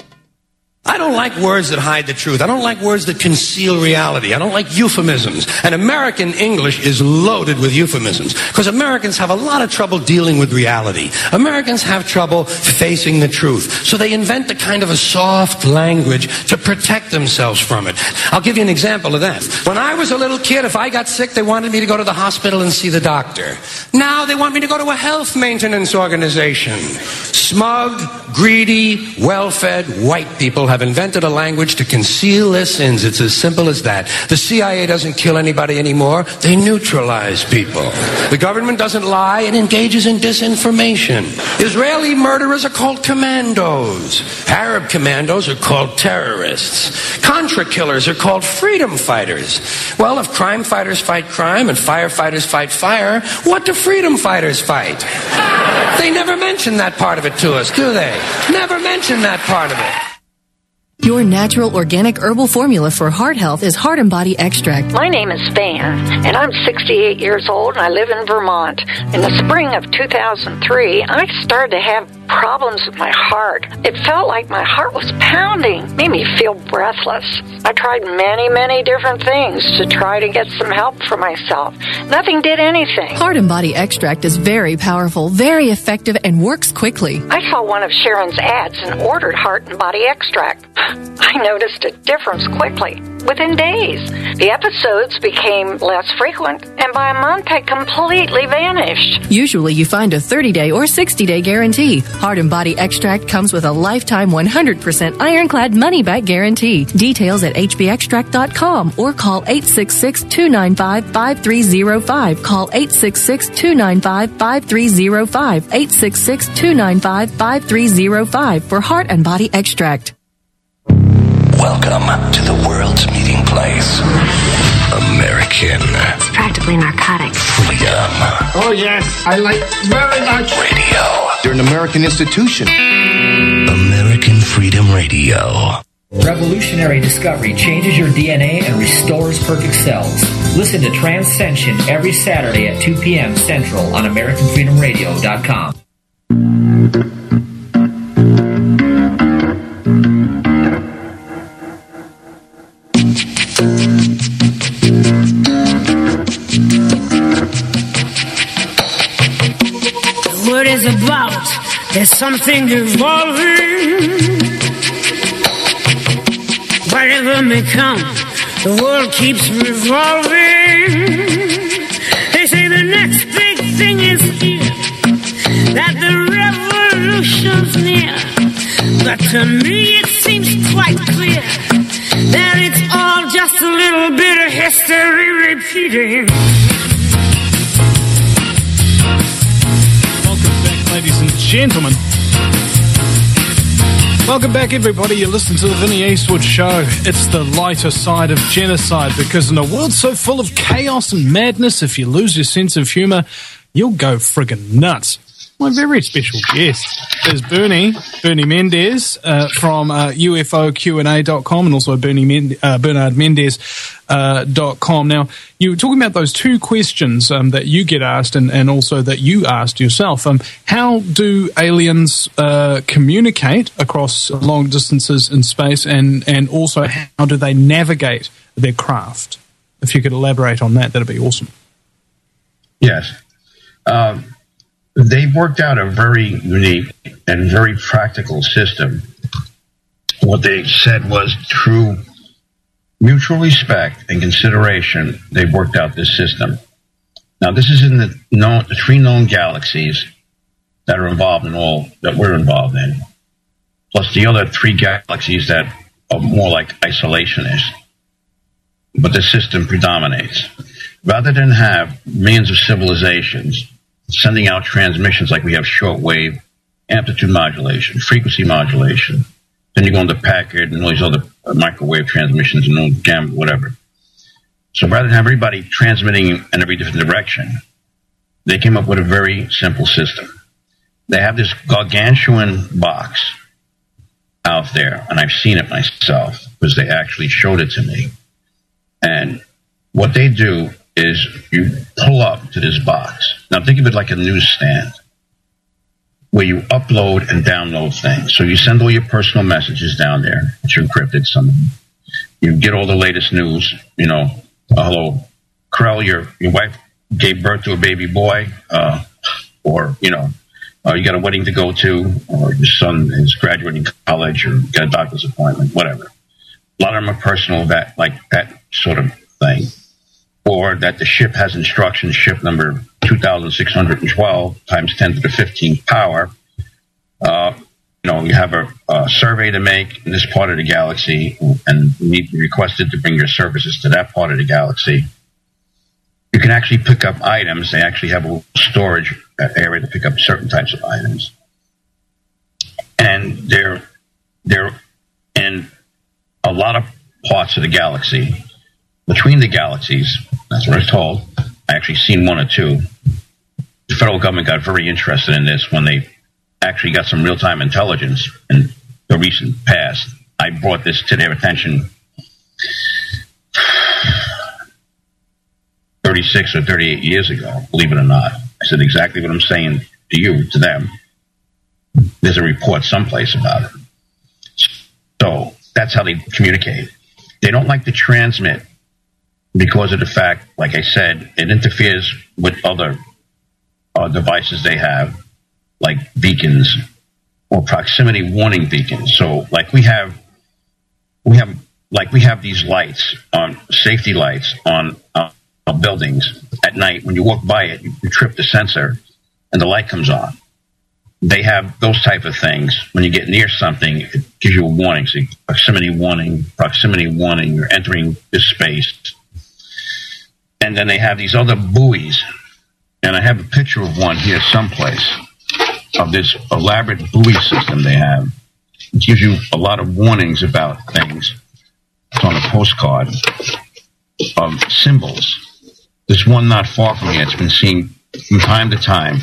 I don't like words that hide the truth. I don't like words that conceal reality. I don't like euphemisms. And American English is loaded with euphemisms because Americans have a lot of trouble dealing with reality. Americans have trouble facing the truth. So they invent a kind of a soft language to protect themselves from it. I'll give you an example of that. When I was a little kid, if I got sick, they wanted me to go to the hospital and see the doctor. Now they want me to go to a health maintenance organization. Smug, greedy, well-fed white people have invented a language to conceal their sins. It's as simple as that. The CIA doesn't kill anybody anymore. They neutralize people. The government doesn't lie. It engages in disinformation. Israeli murderers are called commandos. Arab commandos are called terrorists. Contra killers are called freedom fighters. Well, if crime fighters fight crime and firefighters fight fire, what do freedom fighters fight? They never mention that part of it to us, do they? Never mention that part of it. Your natural organic herbal formula for heart health is Heart and Body Extract. My name is Van, and I'm 68 years old, and I live in Vermont. In the spring of 2003, I started to have problems with my heart. It felt like my heart was pounding, made me feel breathless. I tried many different things to try to get some help for myself. Nothing did anything. Heart and Body Extract is very powerful, very effective, and works quickly. I saw one of Sharon's ads and ordered Heart and Body Extract. I noticed a difference quickly, within days. The episodes became less frequent, and by a month had completely vanished. Usually you find a 30-day or 60-day guarantee. Heart and Body Extract comes with a lifetime 100% ironclad money-back guarantee. Details at hbextract.com or call 866-295-5305. Call 866-295-5305. 866-295-5305 for Heart and Body Extract. Welcome to the world's meeting place. American. It's practically narcotic. Freedom. Oh, yes. I like very much. Radio. You're an American institution. American Freedom Radio. Revolutionary discovery changes your DNA and restores perfect cells. Listen to Transcension every Saturday at 2 p.m. Central on AmericanFreedomRadio.com. What is about? There's something evolving. Whatever may come, the world keeps revolving. They say the next big thing is here, that the revolution's near. But to me it seems quite clear that it's all just a little bit of history repeating. Ladies and gentlemen, welcome back, everybody. You're listening to the Vinny Eastwood Show. It's the lighter side of genocide, because in a world so full of chaos and madness, if you lose your sense of humour, you'll go friggin' nuts. My very special guest is Bernie Mendez from UFOQA.com and also BernardMendez.com. Now, you were talking about those two questions that you get asked and also that you asked yourself. How do aliens communicate across long distances in space, and also how do they navigate their craft? If you could elaborate on that, that'd be awesome. Yes. They worked out a very unique and very practical system. What they said was through mutual respect and consideration, they worked out this system. Now, this is in the 3 known galaxies that are involved in all that we're involved in, plus the other 3 galaxies that are more like isolationists. But the system predominates. Rather than have millions of civilizations sending out transmissions like we have shortwave, amplitude modulation, frequency modulation, then you go into packet and all these other microwave transmissions and gamma, whatever. So rather than have everybody transmitting in every different direction, they came up with a very simple system. They have this gargantuan box out there, and I've seen it myself because they actually showed it to me. And what they do is you pull up to this box. Now think of it like a newsstand where you upload and download things. So you send all your personal messages down there, which are encrypted, some of them. You get all the latest news, hello, Krell, your wife gave birth to a baby boy, or, you got a wedding to go to, or your son is graduating college, or got a doctor's appointment, whatever. A lot of them are personal, that sort of thing. Or that the ship has instructions, ship number 2,612 times 10 to the 15th power. You have a survey to make in this part of the galaxy, and you need to be requested to bring your services to that part of the galaxy. You can actually pick up items. They actually have a storage area to pick up certain types of items. And they're in a lot of parts of the galaxy. Between the galaxies, that's what I was told. I actually seen 1 or 2. The federal government got very interested in this when they actually got some real-time intelligence in the recent past. I brought this to their attention 36 or 38 years ago, believe it or not. I said exactly what I'm saying to you, to them. There's a report someplace about it. So that's how they communicate. They don't like to transmit because of the fact, like I said, it interferes with other devices they have, like beacons or proximity warning beacons. So, like we have these lights on safety lights on buildings at night. When you walk by it, you trip the sensor, and the light comes on. They have those type of things. When you get near something, it gives you a warning. So proximity warning, you're entering this space. And then they have these other buoys. And I have a picture of one here someplace of this elaborate buoy system they have. It gives you a lot of warnings about things. It's on a postcard of symbols. There's one not far from here. It's been seen from time to time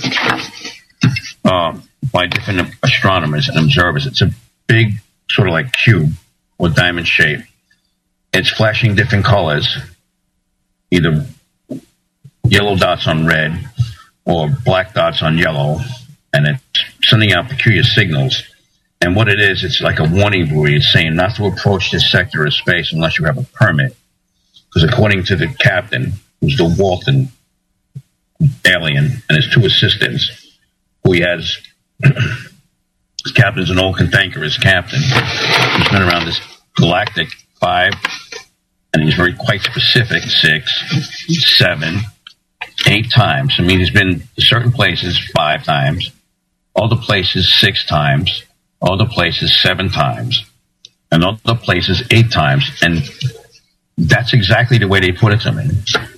by different astronomers and observers. It's a big sort of like cube or diamond shape. It's flashing different colors, either yellow dots on red or black dots on yellow, and it's sending out peculiar signals. And what it is, it's like a warning buoy. It's saying not to approach this sector of space unless you have a permit. Because according to the captain, who's the Walton alien, and his 2 assistants, who he has, his captain's an old cantankerous captain who's been around this galactic 5, and he's quite specific, 6, 7, 8 times. I mean, he's been to certain places 5 times, other places 6 times, other places 7 times, and other places 8 times. And that's exactly the way they put it to me.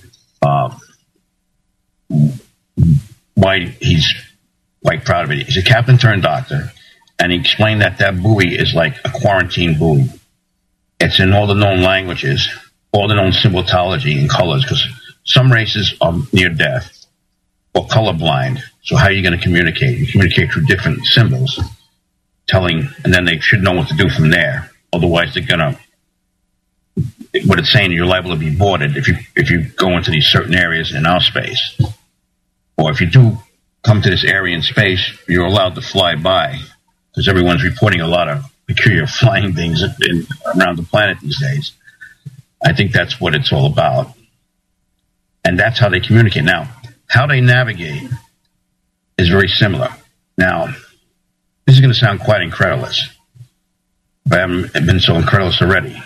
Why he's quite proud of it. He's a captain turned doctor, and he explained that buoy is like a quarantine buoy. It's in all the known languages, all the known symbolology and colors, because some races are near death or colorblind. So how are you going to communicate? You communicate through different symbols, and then they should know what to do from there. Otherwise, they're going to, what it's saying, you're liable to be boarded if you go into these certain areas in our space. Or if you do come to this area in space, you're allowed to fly by, because everyone's reporting a lot of peculiar flying things around the planet these days. I think that's what it's all about. And that's how they communicate. Now, how they navigate is very similar. Now, this is going to sound quite incredulous, but I haven't been so incredulous already.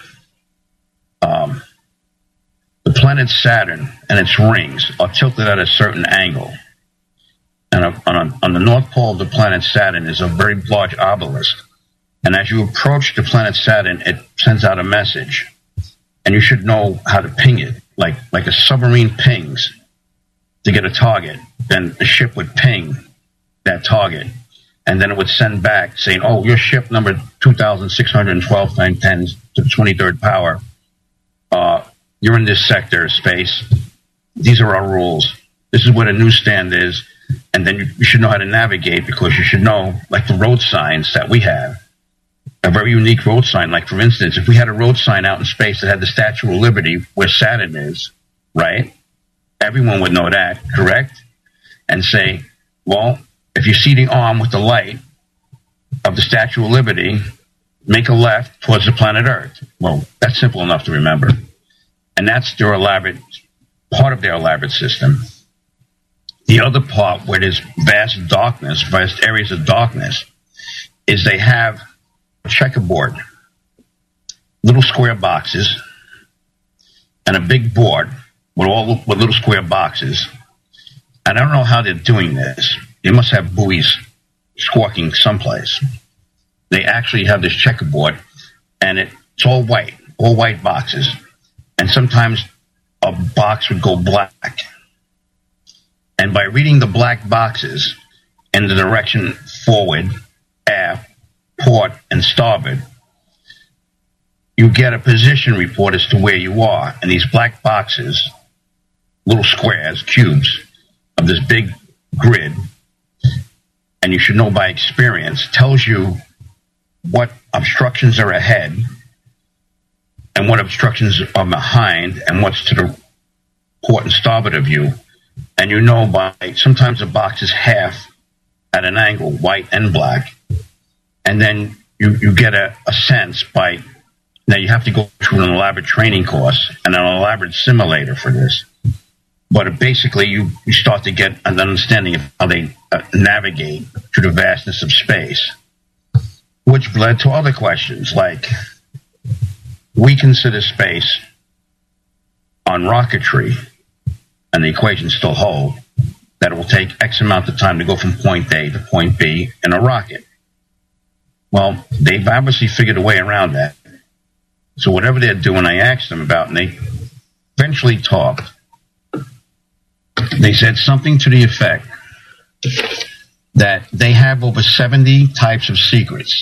The planet Saturn and its rings are tilted at a certain angle. And on the north pole of the planet Saturn is a very large obelisk. And as you approach the planet Saturn, it sends out a message. And you should know how to ping it, like a submarine pings to get a target. Then the ship would ping that target. And then it would send back saying, oh, your ship number 2,612 times 10 to the 23rd power. You're in this sector of space. These are our rules. This is where the newsstand is. And then you should know how to navigate, because you should know, like the road signs that we have, a very unique road sign. Like, for instance, if we had a road sign out in space that had the Statue of Liberty where Saturn is, right? Everyone would know that, correct? And say, well, if you see the arm with the light of the Statue of Liberty, make a left towards the planet Earth. Well, that's simple enough to remember. And that's their part of their elaborate system. The other part, where there's vast areas of darkness, is they have a checkerboard, little square boxes, and a big board with little square boxes. And I don't know how they're doing this. They must have buoys squawking someplace. They actually have this checkerboard, and it's all white boxes. And sometimes a box would go black. And by reading the black boxes in the direction forward, aft, port, and starboard, you get a position report as to where you are. And these black boxes, little squares, cubes of this big grid, and you should know by experience, tells you what obstructions are ahead and what obstructions are behind and what's to the port and starboard of you. And you know by, sometimes the box is half at an angle, white and black. And then you get a sense by, now you have to go through an elaborate training course and an elaborate simulator for this. But basically you start to get an understanding of how they navigate through the vastness of space, which led to other questions like, we consider space on rocketry, and the equations still hold, that it will take X amount of time to go from point A to point B in a rocket. Well, they've obviously figured a way around that. So whatever they're doing, I asked them about, and they eventually talked. They said something to the effect that they have over 70 types of secrets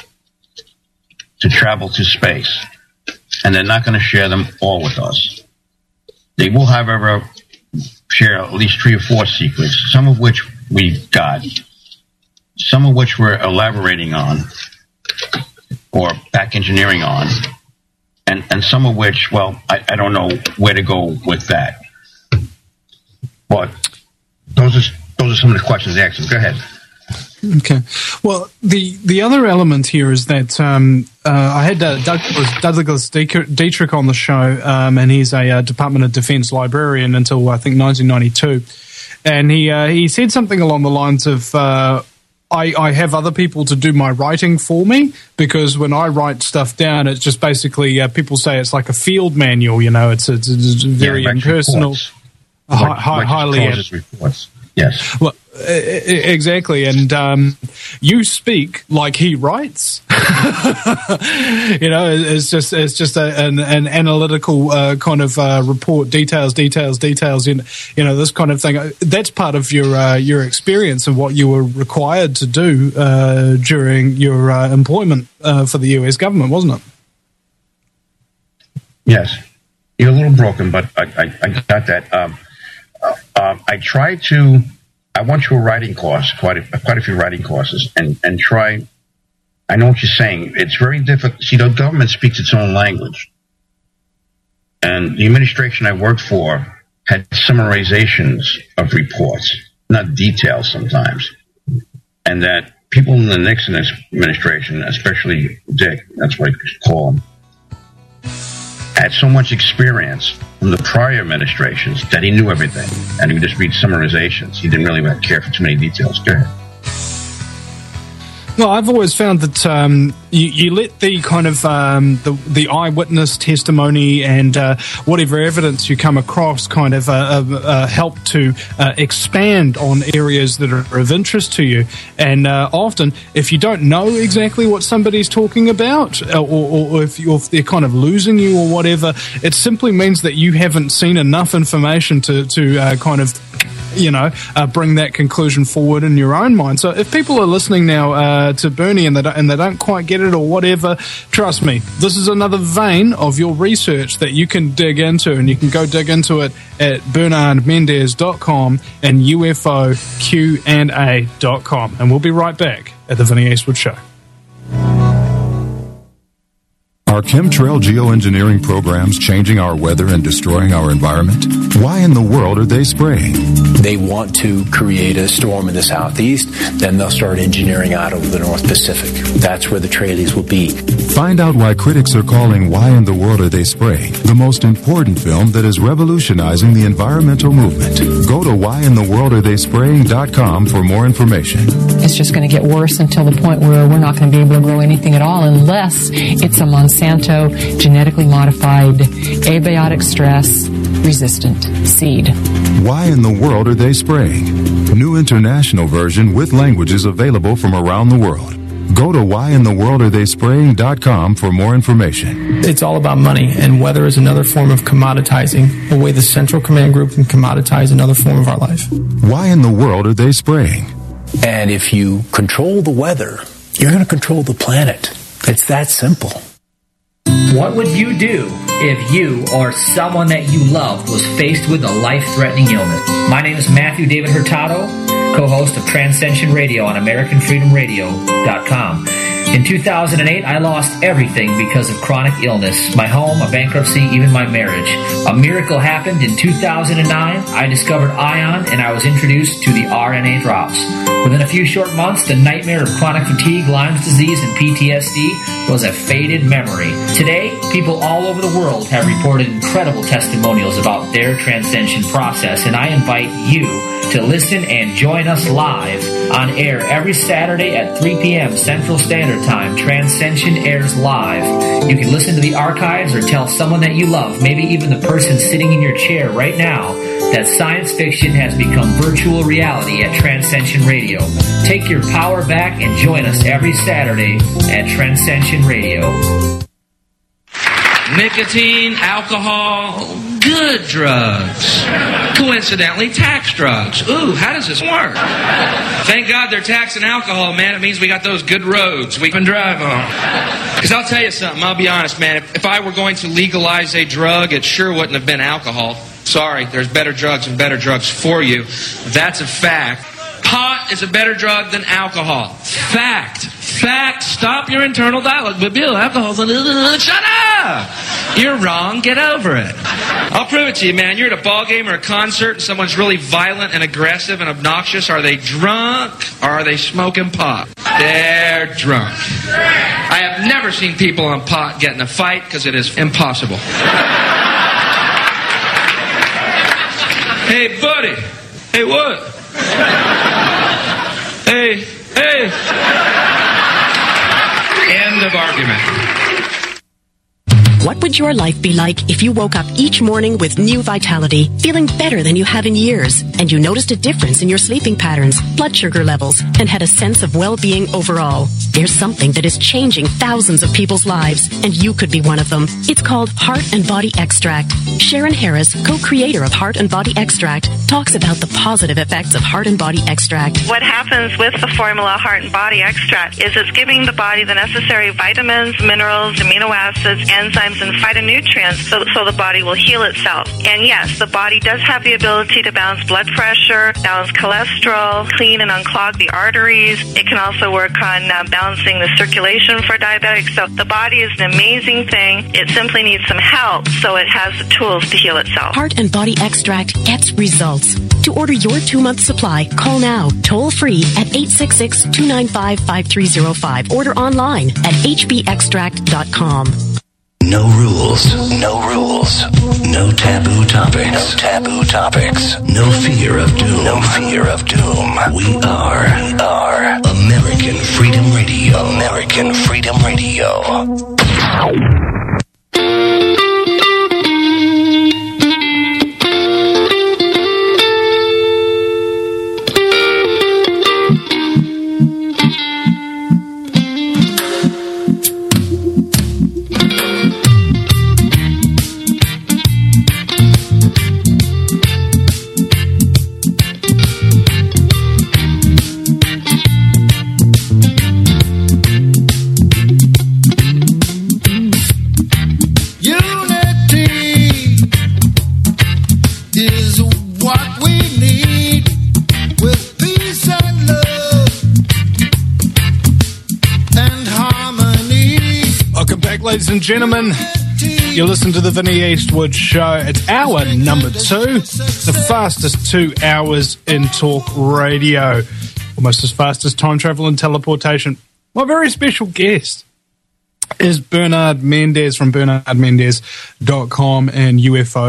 to travel to space, and they're not going to share them all with us. They will, however, share at least 3 or 4 secrets, some of which we've got, some of which we're elaborating on or back engineering on, and some of which, well, I don't know where to go with that. But those are some of the questions they asked. Go ahead. Okay. Well, the other element here is that I had Douglas Dietrich on the show, and he's a Department of Defense librarian until, I think, 1992. And he said something along the lines of, I have other people to do my writing for me, because when I write stuff down, it's just basically, people say it's like a field manual, you know, it's very impersonal. Highly reports. Yes. Well, exactly, and you speak like he writes. You know, it's just an analytical kind of report, details. You know, this kind of thing. That's part of your experience and what you were required to do during your employment for the U.S. government, wasn't it? Yes, you're a little broken, but I got that. I went through a writing course, quite a few writing courses, and try. I know what you're saying. It's very difficult. See, the government speaks its own language, and the administration I worked for had summarizations of reports, not details sometimes, and that people in the Nixon administration, especially Dick, that's what I call him, had so much experience from the prior administrations that he knew everything, and he would just read summarizations. He didn't really care for too many details. Go ahead. Well, I've always found that you let the kind of the eyewitness testimony and whatever evidence you come across kind of help to expand on areas that are of interest to you. And often, if you don't know exactly what somebody's talking about, or if they're kind of losing you or whatever, it simply means that you haven't seen enough information to kind of bring that conclusion forward in your own mind. So if people are listening now to Bernie and they don't quite get it or whatever, trust me, this is another vein of your research that you can dig into, and you can go dig into it at BernardMendez.com and UFOQ&A.com. And we'll be right back at the Vinny Eastwood Show. Are chemtrail geoengineering programs changing our weather and destroying our environment? Why in the world are they spraying? They want to create a storm in the southeast, then they'll start engineering out over the North Pacific. That's where the trailies will be. Find out why critics are calling Why in the World Are They Spraying the most important film that is revolutionizing the environmental movement. Go to whyintheworldaretheyspraying.com for more information. It's just going to get worse until the point where we're not going to be able to grow anything at all unless it's a Monsanto genetically modified abiotic stress resistant seed. Why in the world are they spraying? New international version with languages available from around the world. Go to whyintheworldaretheyspraying.com for more information. It's all about money, and weather is another form of commoditizing, the way the Central Command Group can commoditize another form of our life. Why in the world are they spraying? And if you control the weather, you're going to control the planet. It's that simple. What would you do if you or someone that you loved was faced with a life-threatening illness? My name is Matthew David Hurtado, co-host of Transcension Radio on AmericanFreedomRadio.com. In 2008, I lost everything because of chronic illness. My home, a bankruptcy, even my marriage. A miracle happened in 2009. I discovered ION, and I was introduced to the RNA drops. Within a few short months, the nightmare of chronic fatigue, Lyme's disease, and PTSD was a faded memory. Today, people all over the world have reported incredible testimonials about their transcension process, and I invite you to listen and join us live on air every Saturday at 3 p.m. Central Standard Time. Transcension airs live. You can listen to the archives or tell someone that you love, maybe even the person sitting in your chair right now, that science fiction has become virtual reality at Transcension Radio. Take your power back and join us every Saturday at Transcension Radio. Nicotine, alcohol, good drugs. Coincidentally, tax drugs. Ooh, how does this work? Thank God they're taxing alcohol, man. It means we got those good roads we can drive on. Because I'll tell you something, I'll be honest, man. If I were going to legalize a drug, it sure wouldn't have been alcohol. Sorry, there's better drugs and better drugs for you. That's a fact. Pot is a better drug than alcohol. Fact. Fact. Stop your internal dialogue. But Bill, alcohol's shut up! You're wrong. Get over it. I'll prove it to you, man. You're at a ball game or a concert and someone's really violent and aggressive and obnoxious. Are they drunk or are they smoking pot? They're drunk. I have never seen people on pot get in a fight because it is impossible. Hey, buddy. Hey, what? Hey. End of argument. What would your life be like if you woke up each morning with new vitality, feeling better than you have in years, and you noticed a difference in your sleeping patterns, blood sugar levels, and had a sense of well-being overall? There's something that is changing thousands of people's lives, and you could be one of them. It's called Heart and Body Extract. Sharon Harris, co-creator of Heart and Body Extract, talks about the positive effects of Heart and Body Extract. What happens with the formula Heart and Body Extract is it's giving the body the necessary vitamins, minerals, amino acids, enzymes, and phytonutrients so the body will heal itself. And yes, the body does have the ability to balance blood pressure, balance cholesterol, clean and unclog the arteries. It can also work on balancing the circulation for diabetics. So the body is an amazing thing. It simply needs some help so it has the tools to heal itself. Heart and Body Extract gets results. To order your 2-month supply, call now, toll free at 866-295-5305. Order online at hbextract.com. No rules. No rules. No taboo topics. No taboo topics. No fear of doom. No fear of doom. We are American Freedom Radio. American Freedom Radio. Ladies and gentlemen, you listen to the Vinnie Eastwood Show. It's hour number 2, the fastest 2 hours in talk radio, almost as fast as time travel and teleportation. My very special guest is Bernard Mendez from BernardMendez.com and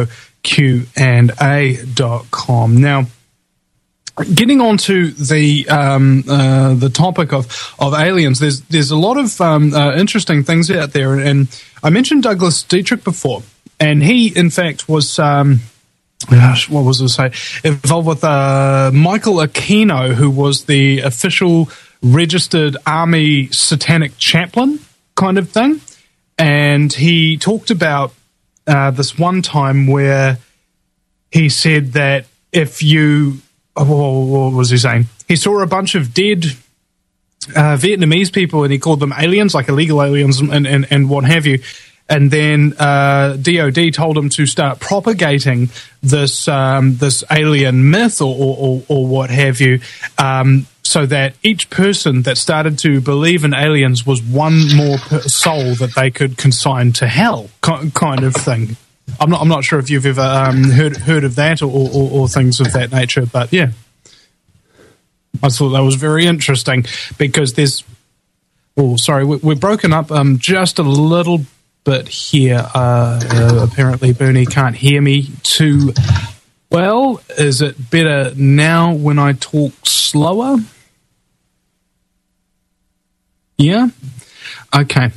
UFOQ&A.com. Now, getting on to the topic of aliens, there's a lot of interesting things out there, and I mentioned Douglas Dietrich before, and he in fact was involved with Michael Aquino, who was the official registered army satanic chaplain kind of thing, and he talked about this one time where he said that if you what was he saying? He saw a bunch of dead Vietnamese people, and he called them aliens, like illegal aliens and what have you. And then DOD told him to start propagating this alien myth or what have you, so that each person that started to believe in aliens was one more soul that they could consign to hell, kind of thing. I'm not sure if you've ever heard of that or things of that nature, but yeah, I thought that was very interesting because there's. Oh, sorry, we're broken up just a little bit here. Apparently, Bernie can't hear me too well. Is it better now when I talk slower? Yeah. Okay.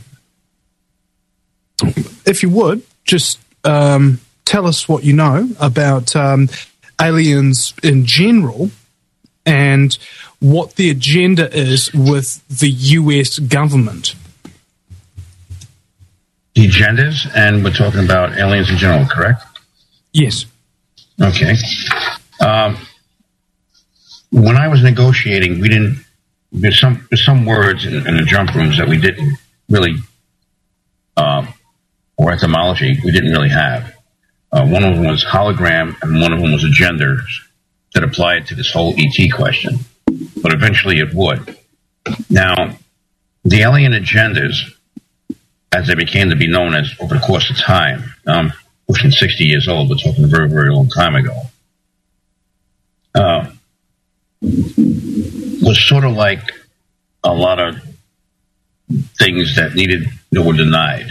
If you would just. Tell us what you know about aliens in general and what the agenda is with the US government. The agendas, and we're talking about aliens in general, correct? Yes. Okay. When I was negotiating, there's some words in the jump rooms that we didn't really or etymology we didn't really have. One of them was hologram, and one of them was agendas that applied to this whole ET question. But eventually it would. Now, the alien agendas, as they became to be known as over the course of time, pushing 60 years old, we're talking a very, very long time ago, was sort of like a lot of things that were denied.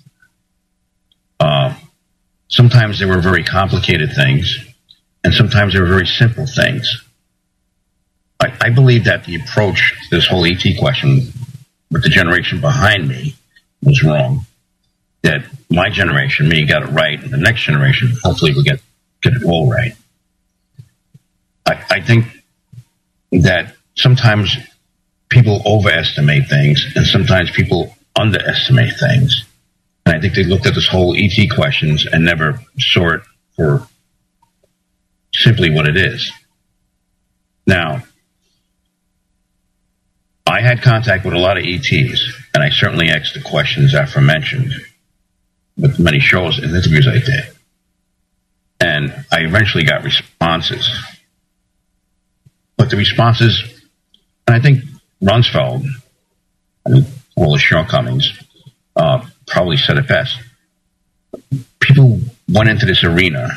Sometimes they were very complicated things, and sometimes they were very simple things. I believe that the approach to this whole ET question with the generation behind me was wrong. That my generation, me, got it right, and the next generation, hopefully, will get it all right. I think that sometimes people overestimate things, and sometimes people underestimate things. And I think they looked at this whole ET questions and never saw it for simply what it is. Now, I had contact with a lot of ETs, and I certainly asked the questions aforementioned with many shows and interviews I did. And I eventually got responses. But the responses, and I think Rumsfeld, all his shortcomings, probably said it best. People went into this arena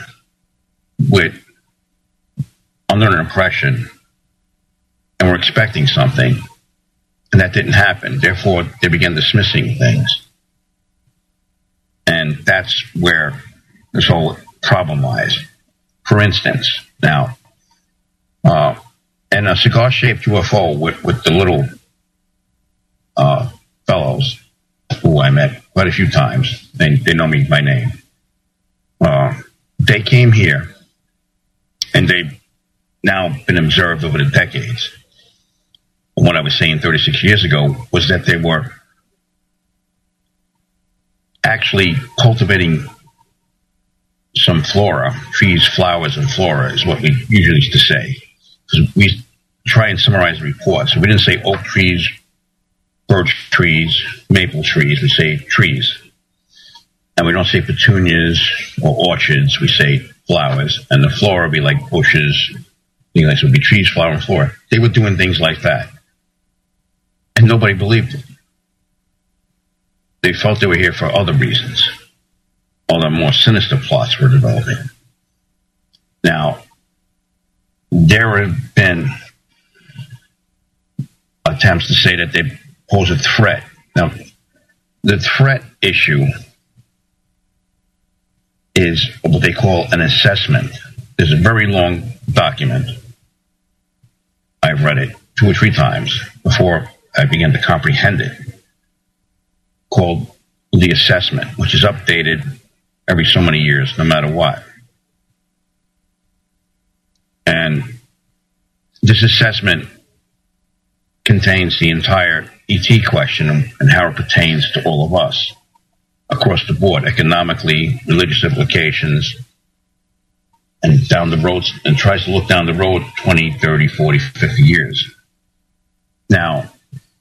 under an impression and were expecting something, and that didn't happen. Therefore, they began dismissing things. And that's where this whole problem lies. For instance, now, and a cigar-shaped UFO with the little fellows who I met quite a few times, they know me by name. They came here, and they've now been observed over the decades. What I was saying 36 years ago was that they were actually cultivating some flora, trees, flowers, and flora is what we usually used to say. Because we try and summarize the reports. So we didn't say oak trees, birch trees, maple trees. We say trees. And we don't say petunias or orchids. We say flowers. And the flora would be like bushes. You know, so it would be trees, flower, and flora. They were doing things like that. And nobody believed it. They felt they were here for other reasons. Other more sinister plots were developing. Now, there have been attempts to say that they pose a threat. Now, the threat issue is what they call an assessment. There's a very long document. I've read it 2 or 3 times before I began to comprehend it, called the assessment, which is updated every so many years, no matter what. And this assessment contains the entire ET question and how it pertains to all of us across the board, economically, religious implications, and down the road, and tries to look down the road 20, 30, 40, 50 years. Now,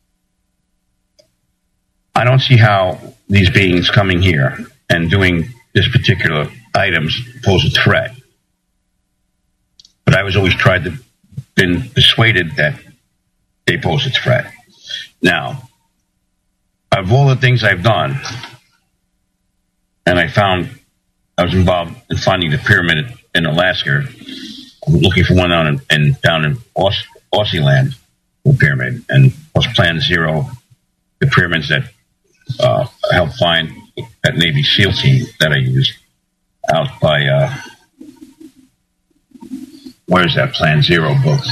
I don't see how these beings coming here and doing this particular items pose a threat. But I was always been persuaded that they pose a threat. Now, of all the things I've done, and I was involved in finding the pyramid in Alaska, looking for one down in Aussie land, the pyramid, and was Plan Zero, the pyramids that helped find that Navy SEAL team that I used out by, where is that Plan Zero book?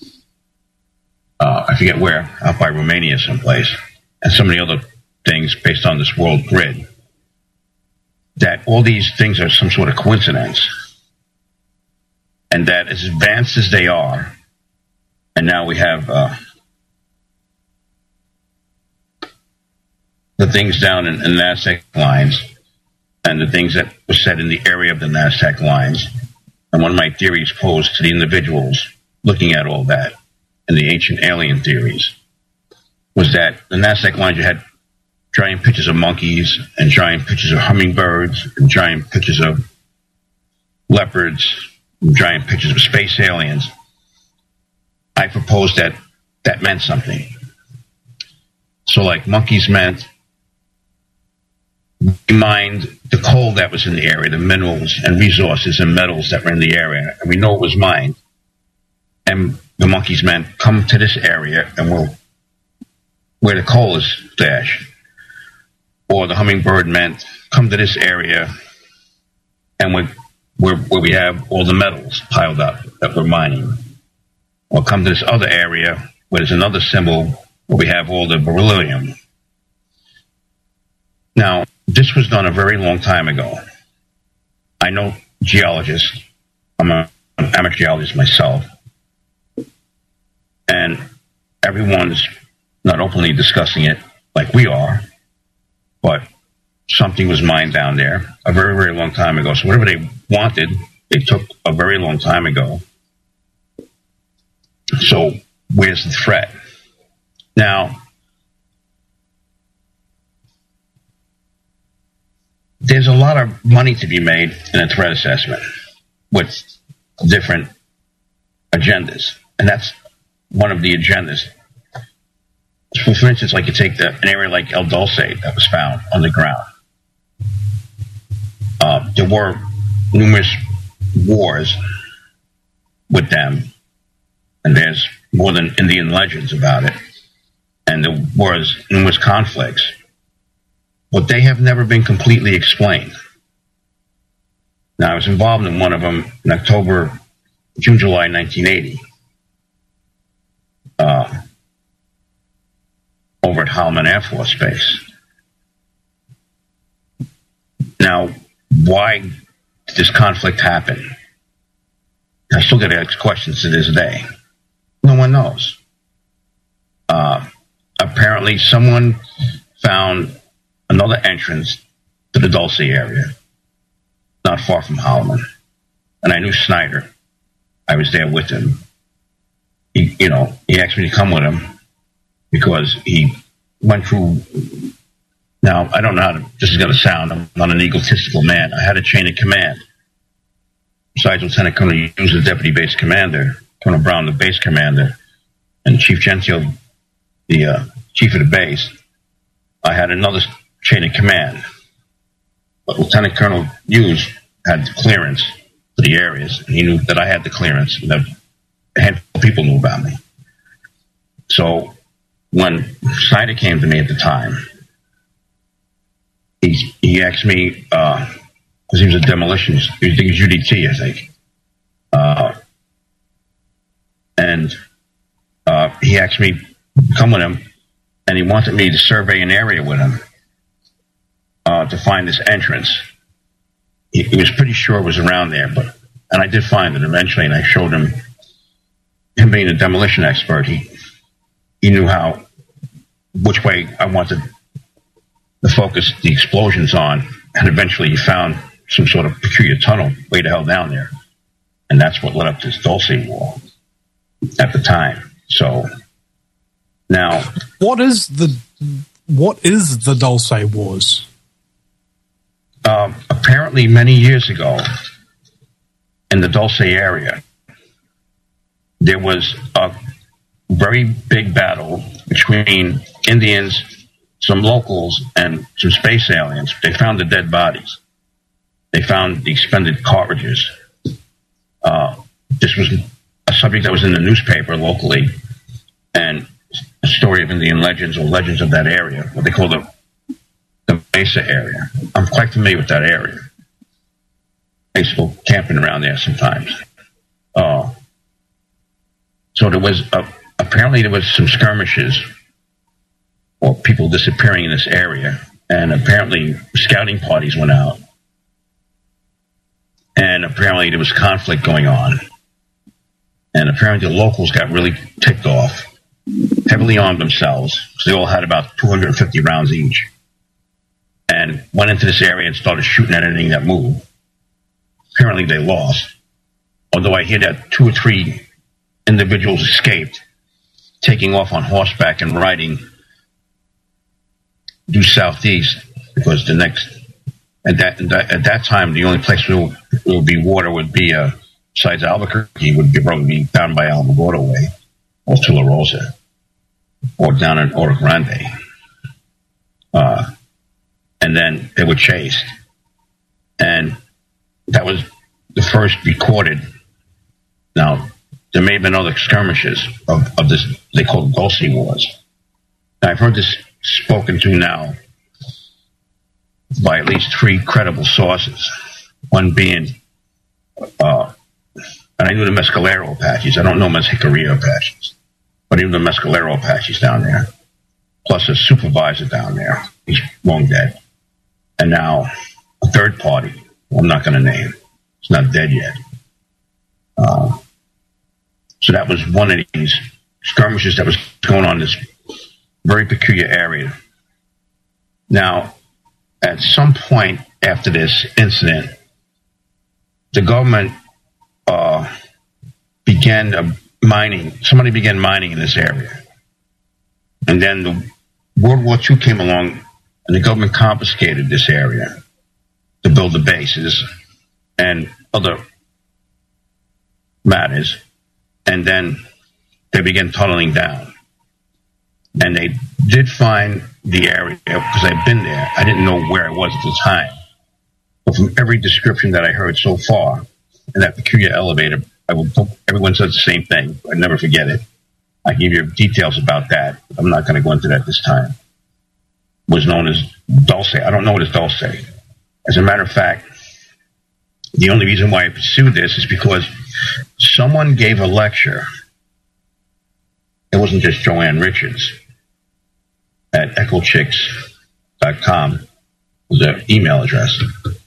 I forget where, out by Romania someplace, and so many other things based on this world grid, that all these things are some sort of coincidence, and that as advanced as they are, and now we have the things down in NASDAQ lines and the things that were said in the area of the NASDAQ lines. And one of my theories posed to the individuals looking at all that and the ancient alien theories was that the NASDAQ lines, you had giant pictures of monkeys and giant pictures of hummingbirds and giant pictures of leopards and giant pictures of space aliens. I proposed that that meant something. So like monkeys meant we mined the coal that was in the area, the minerals and resources and metals that were in the area, and we know it was mined. And the monkeys meant come to this area and we'll where the coal is stashed. Or the hummingbird meant come to this area and where we have all the metals piled up that we're mining. Or come to this other area where there's another symbol where we have all the beryllium. Now, this was done a very long time ago. I know geologists. I'm an amateur geologist myself. And everyone's not openly discussing it like we are, but something was mined down there a very, very long time ago. So whatever they wanted, they took a very long time ago. So where's the threat? Now, there's a lot of money to be made in a threat assessment with different agendas. And that's one of the agendas. For instance, like you take an area like El Dulce that was found underground. There were numerous wars with them, and there's more than Indian legends about it. And there was numerous conflicts. but they have never been completely explained. Now, I was involved in one of them in June, July 1980, over at Holloman Air Force Base. Now, why did this conflict happen? I still get asked questions to this day. No one knows. Apparently, someone found another entrance to the Dulce area, not far from Holloman. And I knew Snyder. I was there with him. He asked me to come with him because he went through. Now, I don't know how this is going to sound. I'm not an egotistical man. I had a chain of command. Besides Lieutenant Colonel Hughes, the deputy base commander, Colonel Brown, the base commander, and Chief Gentile, the chief of the base, I had another chain of command. But Lieutenant Colonel Hughes had the clearance for the areas, and he knew that I had the clearance, and that a handful of people knew about me. So when Snyder came to me at the time, he asked me, because he was a demolitionist, he was UDT, I think. And he asked me to come with him, and he wanted me to survey an area with him to find this entrance. He was pretty sure it was around there, and I did find it eventually, and I showed him. Him being a demolition expert, he knew which way I wanted to focus the explosions on, and eventually he found some sort of peculiar tunnel way the hell down there, and that's what led up to this Dulce War at the time. So now, what is the Dulce Wars? Apparently, many years ago, in the Dulce area, there was a very big battle between Indians, some locals, and some space aliens. They found the dead bodies. They found the expended cartridges. This was a subject that was in the newspaper locally, and a story of Indian legends or legends of that area, what they call the Mesa area. I'm quite familiar with that area. I used to go camping around there sometimes. So there was apparently there was some skirmishes or people disappearing in this area, and apparently scouting parties went out, and apparently there was conflict going on, and apparently the locals got really ticked off, heavily armed themselves, because they all had about 250 rounds each, and went into this area and started shooting at anything that moved. Apparently they lost, although I hear that 2 or 3 individuals escaped, taking off on horseback and riding due southeast, because at that time the only place where there would be water would be besides Albuquerque would probably be down by Alamogordo way or Tula Rosa or down in Oro Grande, and then they were chased, and that was the first recorded. Now, there may have been other skirmishes of this, they call it Dulce Wars. Now, I've heard this spoken to now by at least 3 credible sources. One being, and I knew the Mescalero Apaches. I don't know Mescalero Apaches, but I knew the Mescalero Apaches down there, plus a supervisor down there. He's long dead. And now a third party, who I'm not going to name. It's not dead yet. So that was one of these skirmishes that was going on in this very peculiar area. Now, at some point after this incident, the government began mining. Somebody began mining in this area. And then the World War II came along, and the government confiscated this area to build the bases and other matters. And then they began tunneling down. And they did find the area, because I've been there. I didn't know where I was at the time. But from every description that I heard so far, in that peculiar elevator, everyone said the same thing. I never forget it. I give you details about that. I'm not going to go into that this time. was known as Dulce. I don't know what is Dulce. As a matter of fact, the only reason why I pursued this is because someone gave a lecture. It wasn't just Joanne Richards at echochicks.com was their email address.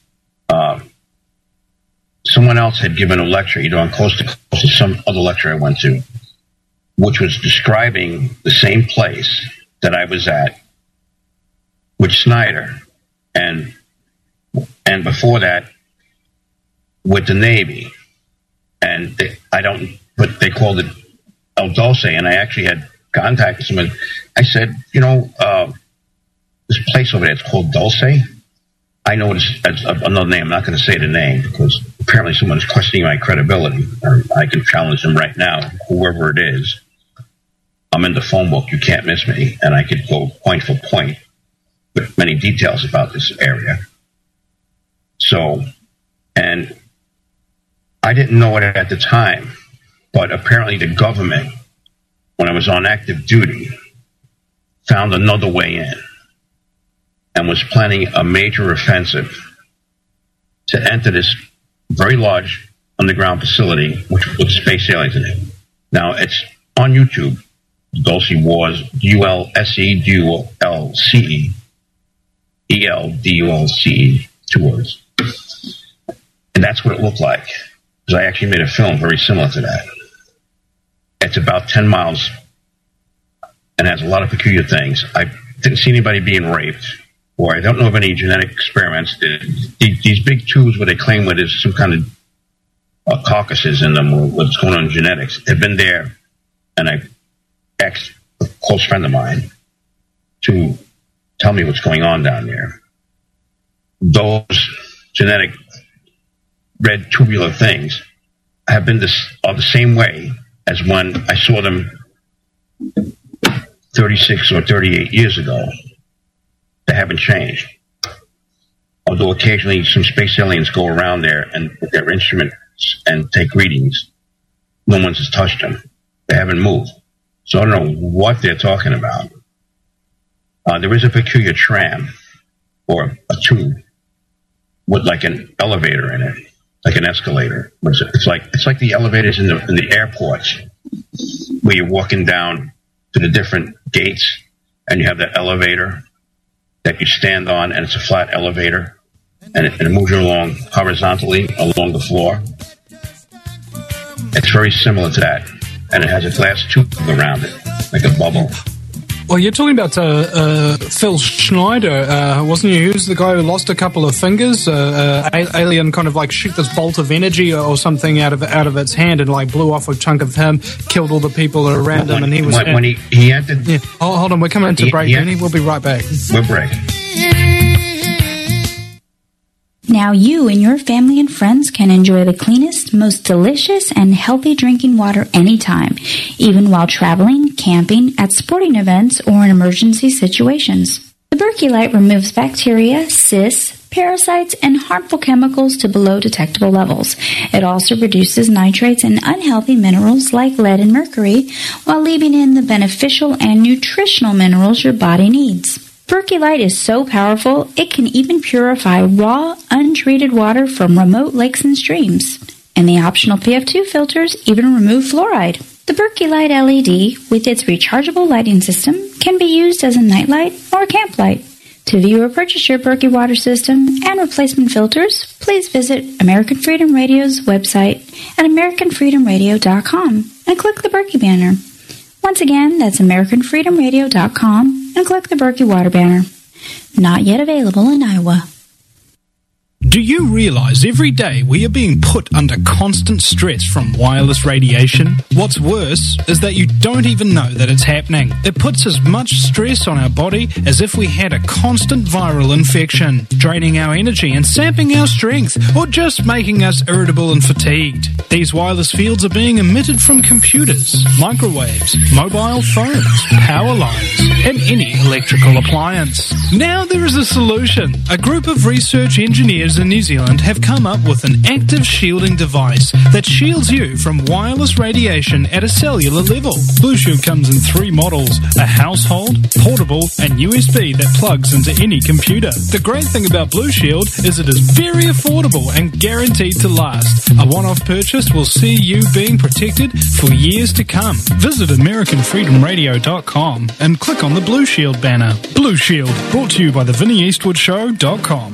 Someone else had given a lecture, either on Coast to Coast or some other lecture I went to, which was describing the same place that I was at with Snyder, and before that with the Navy, and they called it El Dulce, and I actually had contacted someone. I said, this place over there, it's called Dulce. I know it's another name. I'm not going to say the name because apparently someone's questioning my credibility. I can challenge them right now, whoever it is. I'm in the phone book. You can't miss me. And I could go point for point with many details about this area. So, and I didn't know it at the time, but apparently the government, when I was on active duty, found another way in and was planning a major offensive to enter this very large underground facility with space aliens in it. Now, it's on YouTube, Dulce Wars, DULSE, ELDULCE, 2 words. And that's what it looked like, because I actually made a film very similar to that. It's about 10 miles and has a lot of peculiar things. I didn't see anybody being raped, or I don't know of any genetic experiments. These big tubes where they claim where there's some kind of carcasses in them, or what's going on in genetics, have been there. And I asked a close friend of mine to tell me what's going on down there. Those genetic red tubular things have been the same way as when I saw them 36 or 38 years ago. They haven't changed. Although occasionally some space aliens go around there and with their instruments and take readings, no one's has touched them. They haven't moved. So I don't know what they're talking about. There is a peculiar tram or a tube with like an elevator in it, like an escalator. It's like the elevators in the airports where you're walking down to the different gates and you have that elevator that you stand on, and it's a flat elevator, and it moves you along horizontally along the floor. It's very similar to that, and it has a glass tube around it, like a bubble. Well, you're talking about Phil Schneider, wasn't you? Who's the guy who lost a couple of fingers? Alien kind of like shoot this bolt of energy or something out of its hand and like blew off a chunk of him, killed all the people around him, and he was when he entered. Yeah. Oh, hold on, we're coming into break, Benny. We'll be right back. We'll break. Now you and your family and friends can enjoy the cleanest, most delicious, and healthy drinking water anytime, even while traveling, camping, at sporting events, or in emergency situations. The Berkey Light removes bacteria, cysts, parasites, and harmful chemicals to below detectable levels. It also reduces nitrates and unhealthy minerals like lead and mercury, while leaving in the beneficial and nutritional minerals your body needs. Berkey Light is so powerful, it can even purify raw, untreated water from remote lakes and streams. And the optional PF2 filters even remove fluoride. The Berkey Light LED, with its rechargeable lighting system, can be used as a nightlight or a camp light. To view or purchase your Berkey water system and replacement filters, please visit American Freedom Radio's website at AmericanFreedomRadio.com and click the Berkey banner. Once again, that's AmericanFreedomRadio.com and click the Berkey water banner. Not yet available in Iowa. Do you realize every day we are being put under constant stress from wireless radiation? What's worse is that you don't even know that it's happening. It puts as much stress on our body as if we had a constant viral infection, draining our energy and sapping our strength, or just making us irritable and fatigued. These wireless fields are being emitted from computers, microwaves, mobile phones, power lines, and any electrical appliance. Now there is a solution. A group of research engineers in New Zealand have come up with an active shielding device that shields you from wireless radiation at a cellular level. Blue Shield comes in 3 models: a household, portable, and USB that plugs into any computer. The great thing about Blue Shield is it is very affordable and guaranteed to last. A one-off purchase will see you being protected for years to come. Visit AmericanFreedomRadio.com and click on the Blue Shield banner. Blue Shield, brought to you by the VinnyEastwoodShow.com.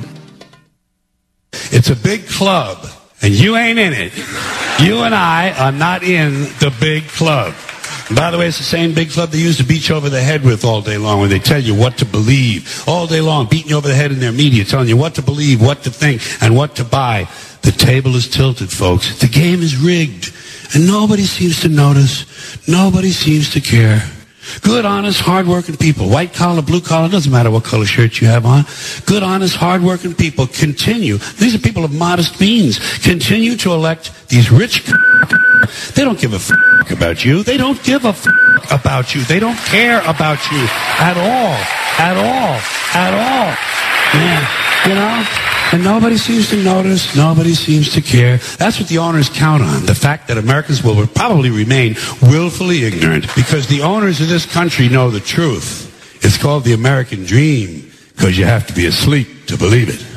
It's a big club, and you ain't in it. You and I are not in the big club. And by the way, it's the same big club they used to beat you over the head with all day long when they tell you what to believe. All day long, beating you over the head in their media, telling you what to believe, what to think, and what to buy. The table is tilted, folks. The game is rigged, and nobody seems to notice. Nobody seems to care. Good, honest, hard-working people, white collar, blue collar, doesn't matter what color shirt you have on. Good, honest, hard-working people continue. These are people of modest means. Continue to elect these rich. They don't give a about you. They don't give a about you. They don't care about you at all. At all. At all. Man, you know? And nobody seems to notice. Nobody seems to care. That's what the owners count on. The fact that Americans will probably remain willfully ignorant because the owners of this country know the truth. It's called the American dream because you have to be asleep to believe it.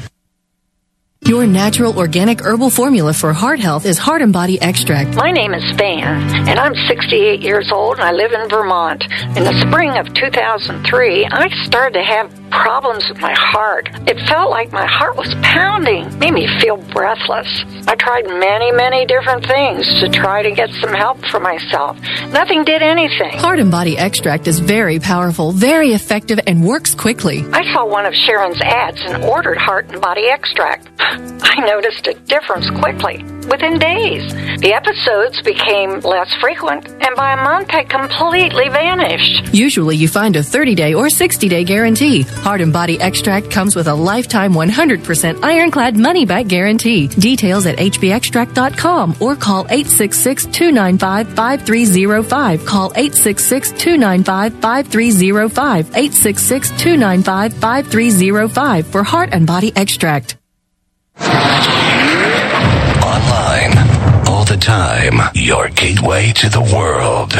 Your natural organic herbal formula for heart health is Heart and Body Extract. My name is Van, and I'm 68 years old, and I live in Vermont. In the spring of 2003, I started to have problems with my heart. It felt like my heart was pounding, made me feel breathless. I tried many different things to try to get some help for myself. Nothing did anything. Heart and Body Extract is very powerful, very effective, and works quickly. I saw one of Sharon's ads and ordered Heart and Body Extract. I noticed a difference quickly, within days. The episodes became less frequent, and by a month had completely vanished. Usually you find a 30-day or 60-day guarantee. Heart and Body Extract comes with a lifetime 100% ironclad money-back guarantee. Details at hbextract.com or call 866-295-5305. Call 866-295-5305. 866-295-5305 for Heart and Body Extract. Online, all the time, your gateway to the world.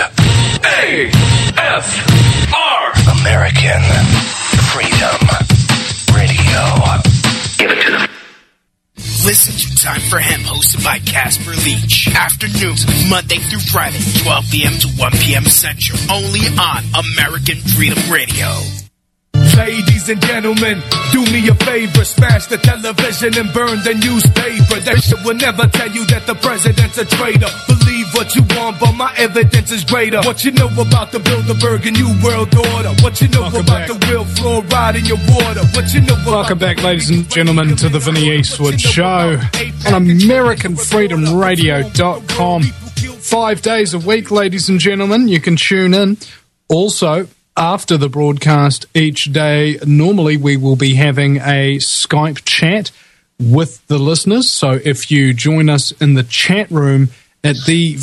AFR American Freedom Radio. Give it to them. Listen to Time for Him, hosted by Casper Leach. Afternoons, Monday through Friday, 12 p.m. to 1 p.m. Central. Only on American Freedom Radio. Ladies and gentlemen, do me a favor, smash the television and burn the newspaper. That shit will never tell you that the president's a traitor. Believe what you want, but my evidence is greater. What you know about the Bilderberg and New World Order? What you know about the real fluoride in your water? What you know about... Welcome back, ladies and gentlemen, to the Vinny Eastwood Show on AmericanFreedomRadio.com. 5 days a week, ladies and gentlemen, you can tune in. Also, after the broadcast each day, normally we will be having a Skype chat with the listeners. So if you join us in the chat room at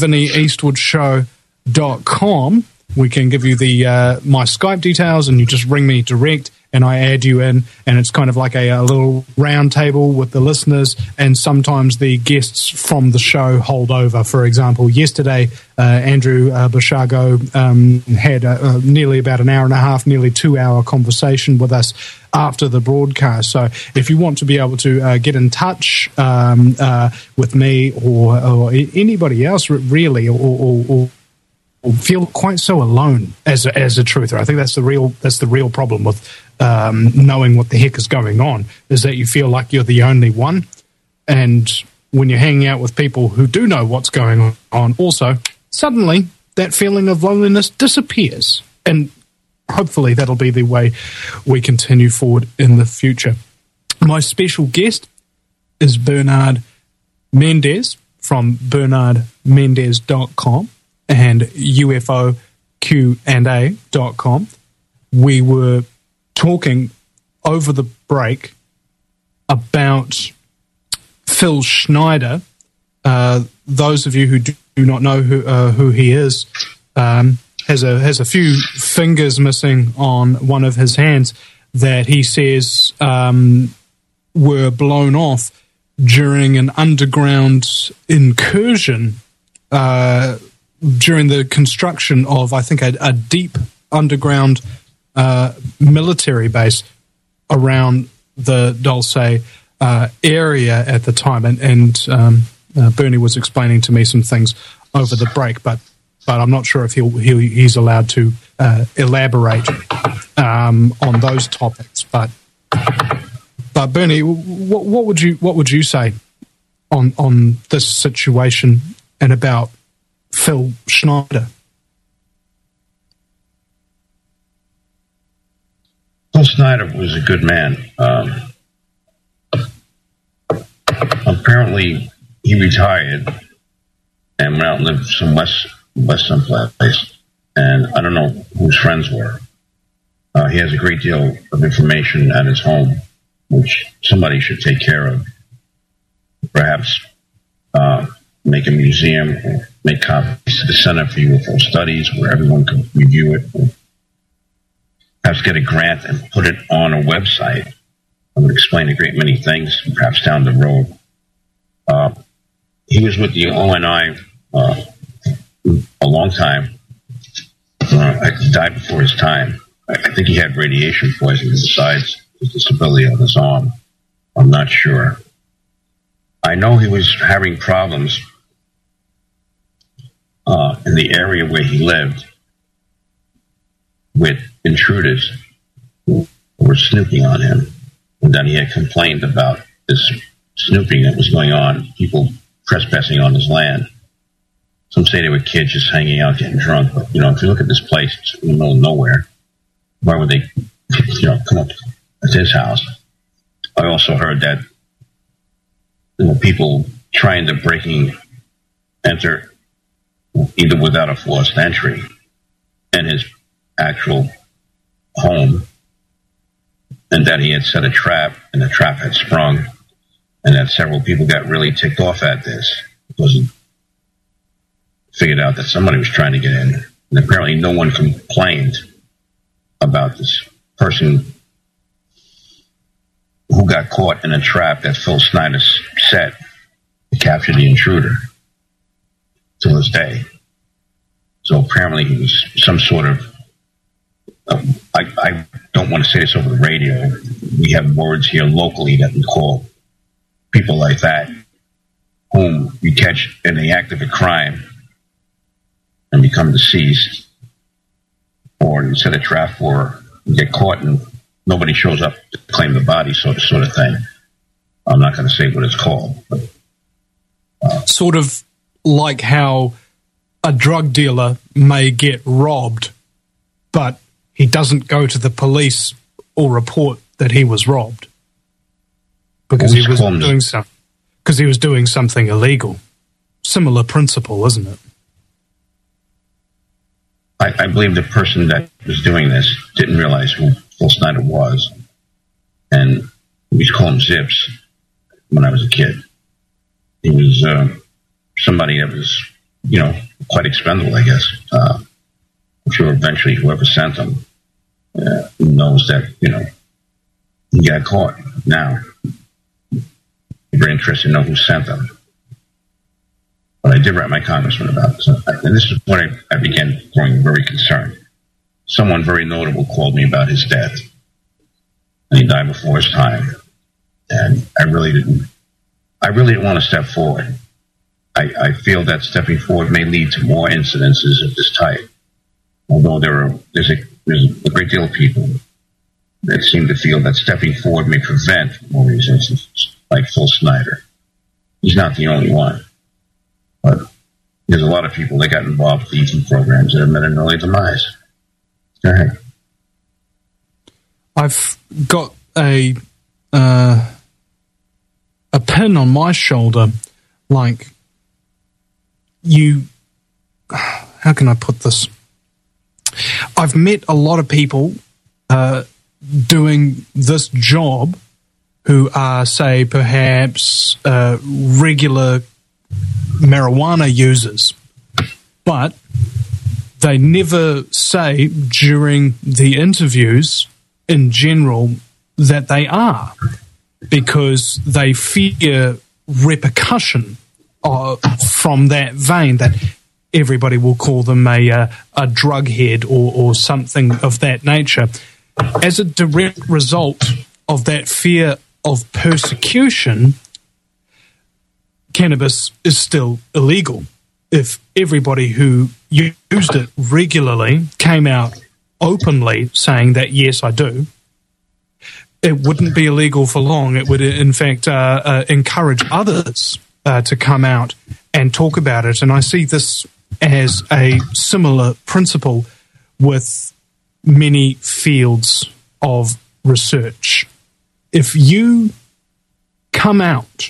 thevinnieeastwoodshow.com, we can give you the my Skype details, and you just ring me direct, and I add you in, and it's kind of like a little round table with the listeners, and sometimes the guests from the show hold over. For example, yesterday, Andrew Bashago had nearly about an hour and a half, nearly 2 hour conversation with us after the broadcast. So if you want to be able to get in touch with me or anybody else, really, or feel quite so alone as a truther. I think that's the real problem with knowing what the heck is going on, is that you feel like you're the only one. And when you're hanging out with people who do know what's going on also, suddenly that feeling of loneliness disappears. And hopefully that'll be the way we continue forward in the future. My special guest is Bernard Mendez from BernardMendez.com and UFOQ&A.com. We were talking over the break about Phil Schneider. Those of you who do not know who he is, has a few fingers missing on one of his hands that he says were blown off during an underground incursion during the construction of, I think, a deep underground military base around the Dulce area at the time. And Bernie was explaining to me some things over the break, but I'm not sure if he's allowed to elaborate on those topics. But Bernie, what would you say on this situation and about Phil Schneider? Phil Schneider was a good man. Apparently, he retired and went out and lived some western place, and I don't know who his friends were. He has a great deal of information at his home, which somebody should take care of. Perhaps make a museum or make copies to the Center for UFO Studies where everyone can review it. Or perhaps get a grant and put it on a website. I would explain a great many things, perhaps down the road. He was with the ONI a long time. He died before his time. I think he had radiation poisoning besides his disability on his arm. I'm not sure. I know he was having problems in the area where he lived with intruders who were snooping on him. And then he had complained about this snooping that was going on, people trespassing on his land. Some say they were kids just hanging out, getting drunk. But, if you look at this place, it's in the middle of nowhere. Why would they, come up at his house? I also heard that there were people trying to enter either without a forced entry in his actual home, and that he had set a trap, and the trap had sprung, and that several people got really ticked off at this because he figured out that somebody was trying to get in. And apparently no one complained about this person who got caught in a trap that Phil Schneider set to capture the intruder to this day. So apparently he was some sort of, I don't want to say this over the radio. We have words here locally that we call people like that, whom you catch in the act of a crime and become deceased, or you set a trap for, get caught and nobody shows up to claim the body, sort of thing. I'm not going to say what it's called. But, sort of like how a drug dealer may get robbed, but he doesn't go to the police or report that he was robbed because he was doing something illegal. Similar principle, isn't it? I believe the person that was doing this didn't realize who Phil Schneider was, and we used to call him Zips when I was a kid. He was somebody that was, quite expendable, I guess. I'm sure eventually whoever sent him knows that, he got caught. Now, I'm very interested to know who sent him. But I did write my congressman about it. And this is when I began growing very concerned. Someone very notable called me about his death. And he died before his time. And I really didn't want to step forward. I feel that stepping forward may lead to more incidences of this type. Although there's a great deal of people that seem to feel that stepping forward may prevent more of these incidents, like Phil Schneider. He's not the only one. But there's a lot of people that got involved with ET programs that have met an early demise. Go ahead. I've got a pin on my shoulder, like you. How can I put this? I've met a lot of people doing this job who are, say, perhaps regular marijuana users, but they never say during the interviews in general that they are. because they fear repercussion from that vein, that everybody will call them a drug head or something of that nature. As a direct result of that fear of persecution, cannabis is still illegal. If everybody who used it regularly came out openly saying that, yes, I do, it wouldn't be illegal for long. It would, in fact, encourage others to come out and talk about it. And I see this as a similar principle with many fields of research. If you come out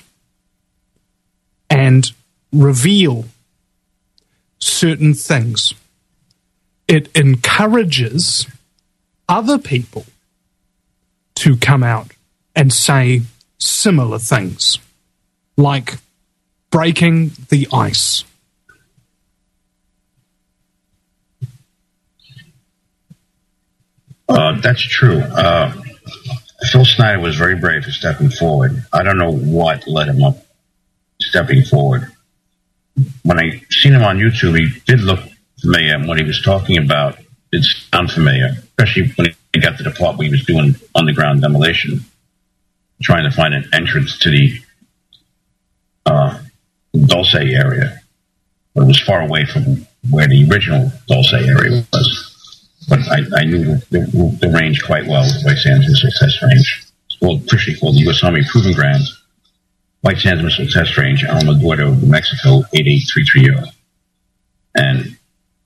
and reveal certain things, it encourages other people to come out and say similar things, like breaking the ice. That's true. Phil Snyder was very brave for stepping forward. I don't know what led him up stepping forward. When I seen him on YouTube, he did look familiar, and what he was talking about did sound familiar, especially when he got to the part where he was doing underground demolition, trying to find an entrance to the Dulce area. But it was far away from where the original Dulce area was. But I knew the range quite well, the White Sands Missile Test Range. It's officially called the U.S. Army Proving Grounds, White Sands Missile Test Range, Alamogordo, New Mexico, 88330. And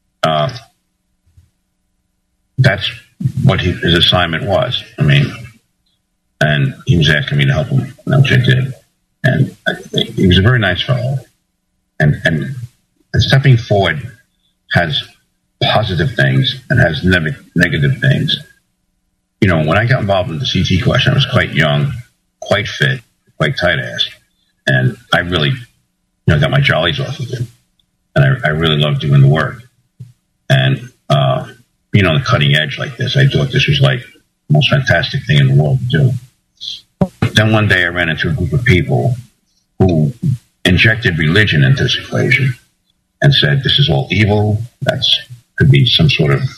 that's what his assignment was. I mean, and he was asking me to help him, which I did. And he was a very nice fellow. And stepping forward has positive things and has negative things. You know, when I got involved in the CT question, I was quite young, quite fit, quite tight-assed. And I really, got my jollies off of it. And I really loved doing the work. And being on the cutting edge like this, I thought this was like the most fantastic thing in the world to do. Then one day I ran into a group of people who injected religion into this equation and said, this is all evil. Could be some sort of,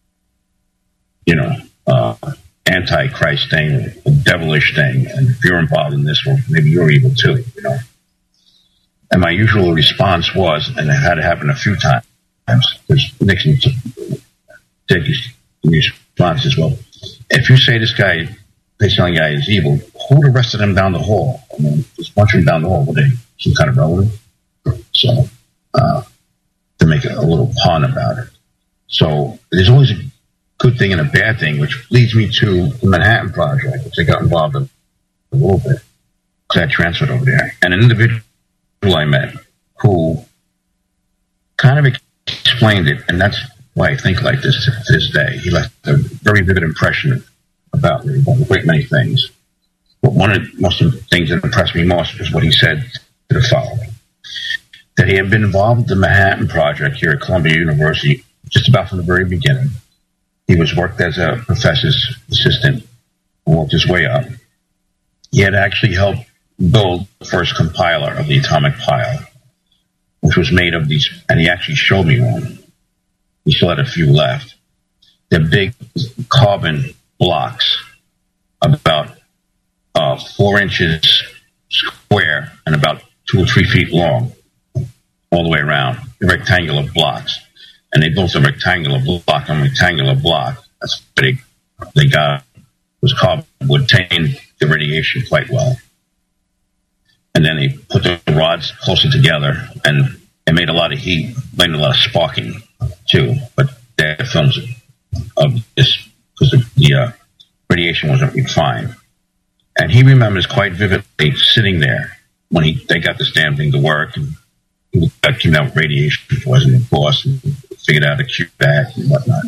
anti-Christ thing, a devilish thing. And if you're involved in this, well, maybe you're evil too, And my usual response was, and it had to happen a few times, because Nixon take his response as well. If you say this guy is evil, who arrested him down the hall? I mean, just bunch of them down the hall. Were they some kind of relative? So, to make a little pun about it. So, there's always a good thing and a bad thing, which leads me to the Manhattan Project, which I got involved in a little bit, because I transferred over there. And an individual I met who kind of explained it, and that's why I think like this to this day. He left a very vivid impression about me, about a great many things. But one of the most things that impressed me most was what he said to the following: that he had been involved with the Manhattan Project here at Columbia University just about from the very beginning. He was worked as a professor's assistant and worked his way up. He had actually helped build the first compiler of the atomic pile, which was made of these, and he actually showed me one. He still had a few left. They're big carbon blocks, about 4 inches square and about 2 or 3 feet long, all the way around. They're rectangular blocks. And they built a rectangular block on rectangular block. That's what they got. Was carbon, would contain the radiation quite well. And then they put the rods closer together, and it made a lot of heat, made a lot of sparking too. But they had films of this because the radiation wasn't refined. And he remembers quite vividly sitting there when they got this damn thing to work, and he came out with radiation poisoning, of course, and figured out a cure back and whatnot.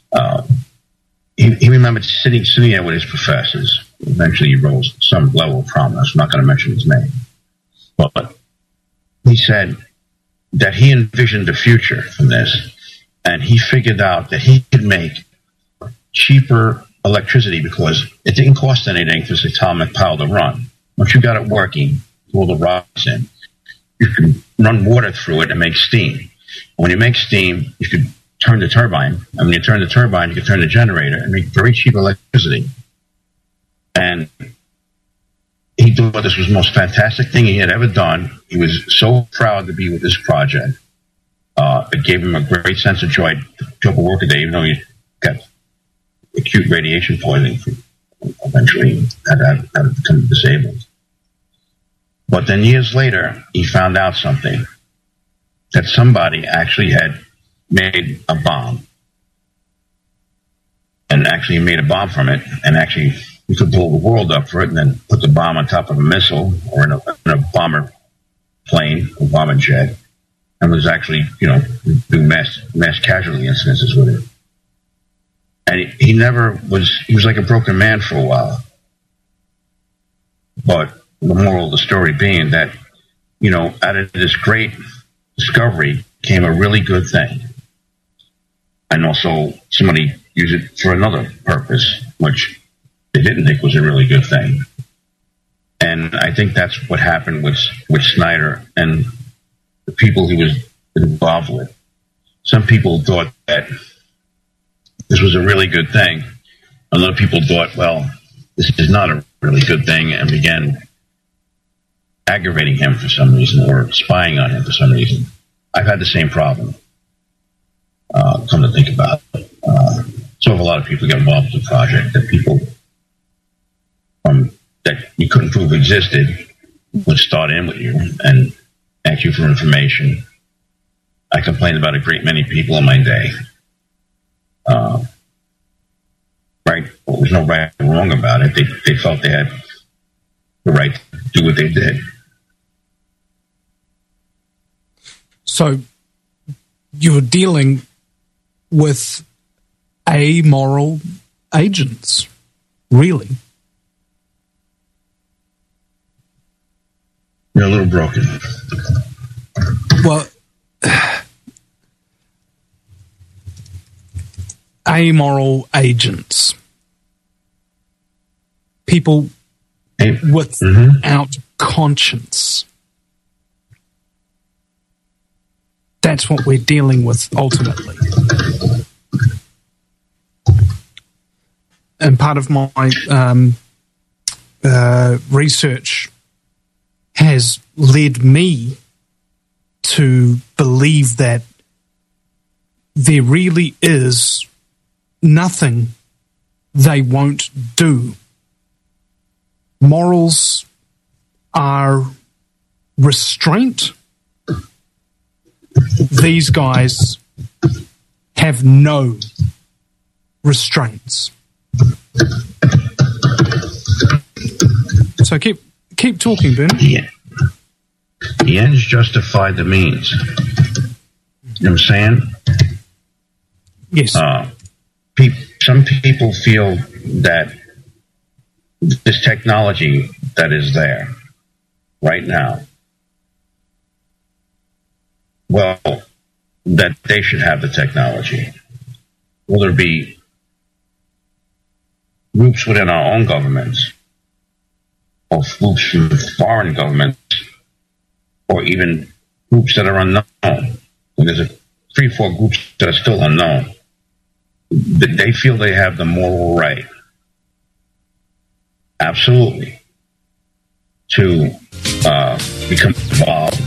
He remembered sitting there with his professors. Eventually he rose to some level of prominence. I'm not going to mention his name. But he said that he envisioned the future from this, and he figured out that he could make cheaper electricity because it didn't cost anything for this atomic power to run. Once you got it working, all the rocks in, you can run water through it and make steam. When you make steam, you could turn the turbine. And when you turn the turbine, you can turn the generator and make very cheap electricity. And he thought this was the most fantastic thing he had ever done. He was so proud to be with this project. It gave him a great sense of joy to go to work today, even though he got acute radiation poisoning. Eventually had to become disabled. But then years later, he found out something, that somebody actually had made a bomb. And actually made a bomb from it, and actually you could blow the world up for it and then put the bomb on top of a missile or in a bomber plane, a bomber jet, and was actually, do mass casualty incidences with it. And he was like a broken man for a while. But the moral of the story being that, out of this great discovery came a really good thing. And also somebody used it for another purpose, which they didn't think was a really good thing. And I think that's what happened with Snyder and the people he was involved with. Some people thought that this was a really good thing. Other people thought, well, this is not a really good thing, and began aggravating him for some reason or spying on him for some reason. I've had the same problem, come to think about it. So have a lot of people get involved with the project, that people that you couldn't prove existed would start in with you and ask you for information. I complained about a great many people in my day. Right? Well, there's no right or wrong about it. They felt they had the right to do what they did. So you're dealing with amoral agents, really? You're a little broken. Well, amoral agents. People without conscience. That's what we're dealing with ultimately. And part of my research has led me to believe that there really is nothing they won't do. Morals are restraint. These guys have no restraints. So keep talking, Ben. Yeah. The ends justify the means. You know what I'm saying? Yes. Some people feel that this technology that is there right now, well, that they should have the technology. Will there be groups within our own governments, or groups from foreign governments, or even groups that are unknown? And there's 3-4 groups that are still unknown. They feel they have the moral right, absolutely, to become involved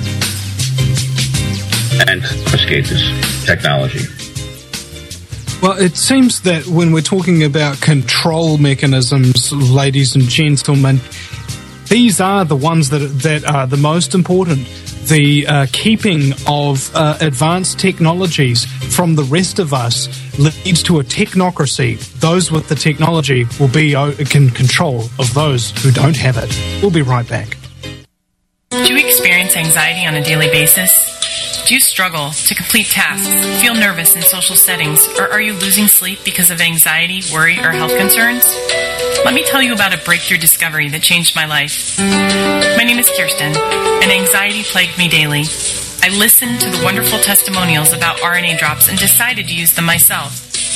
and confiscate this technology. Well, it seems that when we're talking about control mechanisms, ladies and gentlemen, these are the ones that are the most important. The keeping of advanced technologies from the rest of us leads to a technocracy. Those with the technology will be in control of those who don't have it. We'll be right back. Do you experience anxiety on a daily basis? Do you struggle to complete tasks, feel nervous in social settings, or are you losing sleep because of anxiety, worry, or health concerns? Let me tell you about a breakthrough discovery that changed my life. My name is Kirsten, and anxiety plagued me daily. I listened to the wonderful testimonials about RNA drops and decided to use them myself.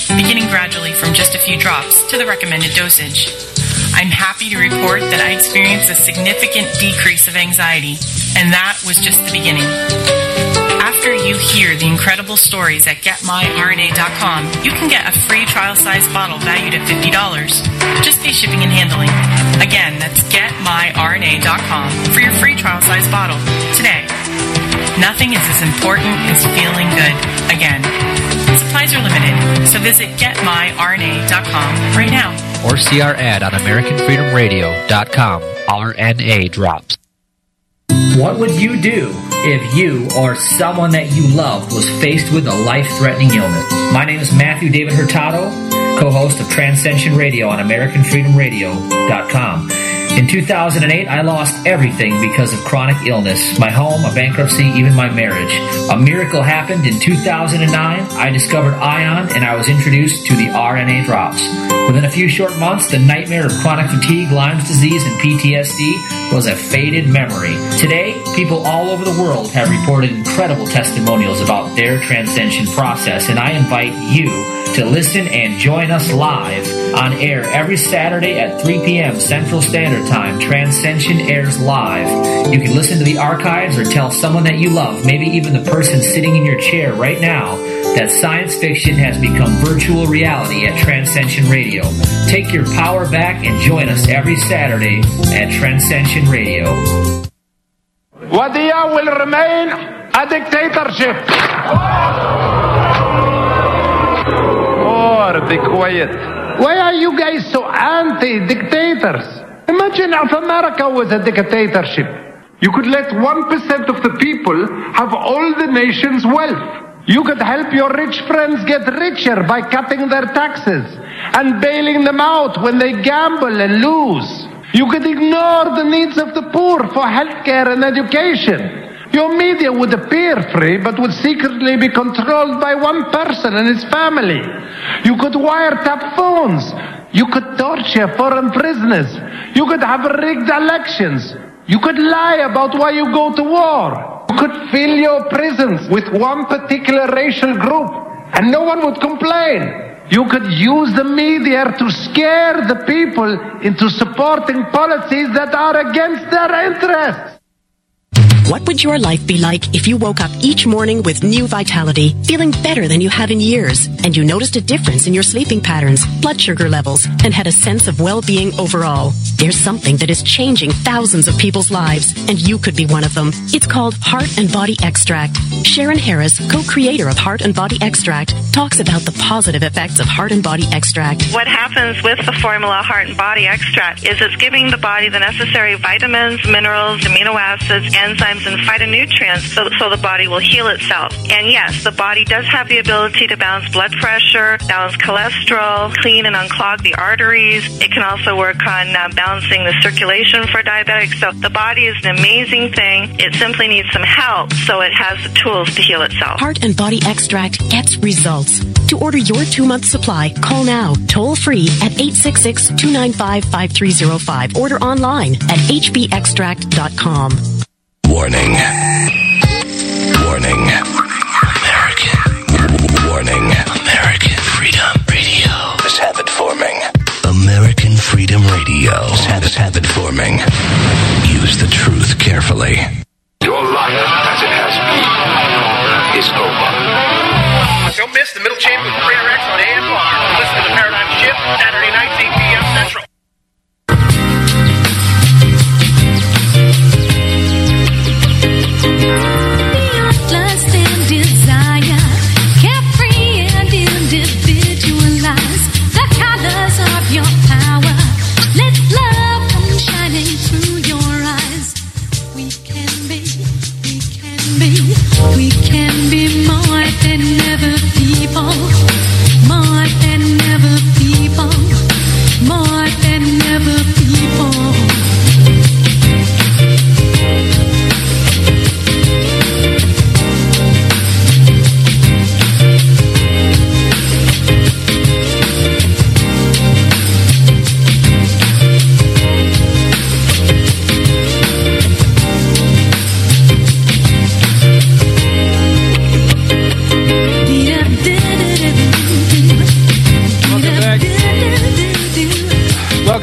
beginning gradually from just a few drops to the recommended dosage. I'm happy to report that I experienced a significant decrease of anxiety, and that was just the beginning. After you hear the incredible stories at GetMyRNA.com, you can get a free trial-size bottle valued at $50. Just pay shipping and handling. Again, that's GetMyRNA.com for your free trial-size bottle today. Nothing is as important as feeling good again. Supplies are limited, so visit GetMyRNA.com right now. Or see our ad on AmericanFreedomRadio.com. RNA drops. What would you do if you or someone that you loved was faced with a life-threatening illness? My name is Matthew David Hurtado, co-host of Transcension Radio on AmericanFreedomRadio.com. In 2008, I lost everything because of chronic illness. My home, a bankruptcy, even my marriage. A miracle happened in 2009. I discovered ION and I was introduced to the RNA drops. Within a few short months, the nightmare of chronic fatigue, Lyme's disease, and PTSD was a faded memory. Today, people all over the world have reported incredible testimonials about their transcension process, and I invite you to listen and join us live on air every Saturday at 3 p.m. Central Standard Time. Transcension airs live. You can listen to the archives or tell someone that you love, maybe even the person sitting in your chair right now, that science fiction has become virtual reality at Transcension Radio. Take your power back and join us every Saturday at Transcension Radio. Wadiya will remain a dictatorship. Be quiet. Why are you guys so anti-dictators? Imagine if America was a dictatorship. You could let 1% of the people have all the nation's wealth. You could help your rich friends get richer by cutting their taxes and bailing them out when they gamble and lose. You could ignore the needs of the poor for healthcare and education. Your media would appear free, but would secretly be controlled by one person and his family. You could wiretap phones. You could torture foreign prisoners. You could have rigged elections. You could lie about why you go to war. You could fill your prisons with one particular racial group, and no one would complain. You could use the media to scare the people into supporting policies that are against their interests. What would your life be like if you woke up each morning with new vitality, feeling better than you have in years, and you noticed a difference in your sleeping patterns, blood sugar levels, and had a sense of well-being overall? There's something that is changing thousands of people's lives, and you could be one of them. It's called Heart and Body Extract. Sharon Harris, co-creator of Heart and Body Extract, talks about the positive effects of Heart and Body Extract. What happens with the formula Heart and Body Extract is it's giving the body the necessary vitamins, minerals, amino acids, enzymes, and phytonutrients so the body will heal itself. And yes, the body does have the ability to balance blood pressure, balance cholesterol, clean and unclog the arteries. It can also work on balancing the circulation for diabetics. So the body is an amazing thing. It simply needs some help so it has the tools to heal itself. Heart and Body Extract gets results. To order your 2-month supply, call now, toll free at 866-295-5305. Order online at hbextract.com. Warning. Warning. American. Warning. American Freedom Radio. This habit forming. American Freedom Radio. This habit forming. Use the truth carefully. Your life, as it has been, is over. Don't miss the Middle Chamber with Prayer X on AMR. Listen to the Paradigm Shift, Saturday nights, 8 p.m. Central. Lust and desire, carefree and individualized, the colors of your power. Let love come shining through your eyes. We can be more than ever people, more than ever people, more than ever people.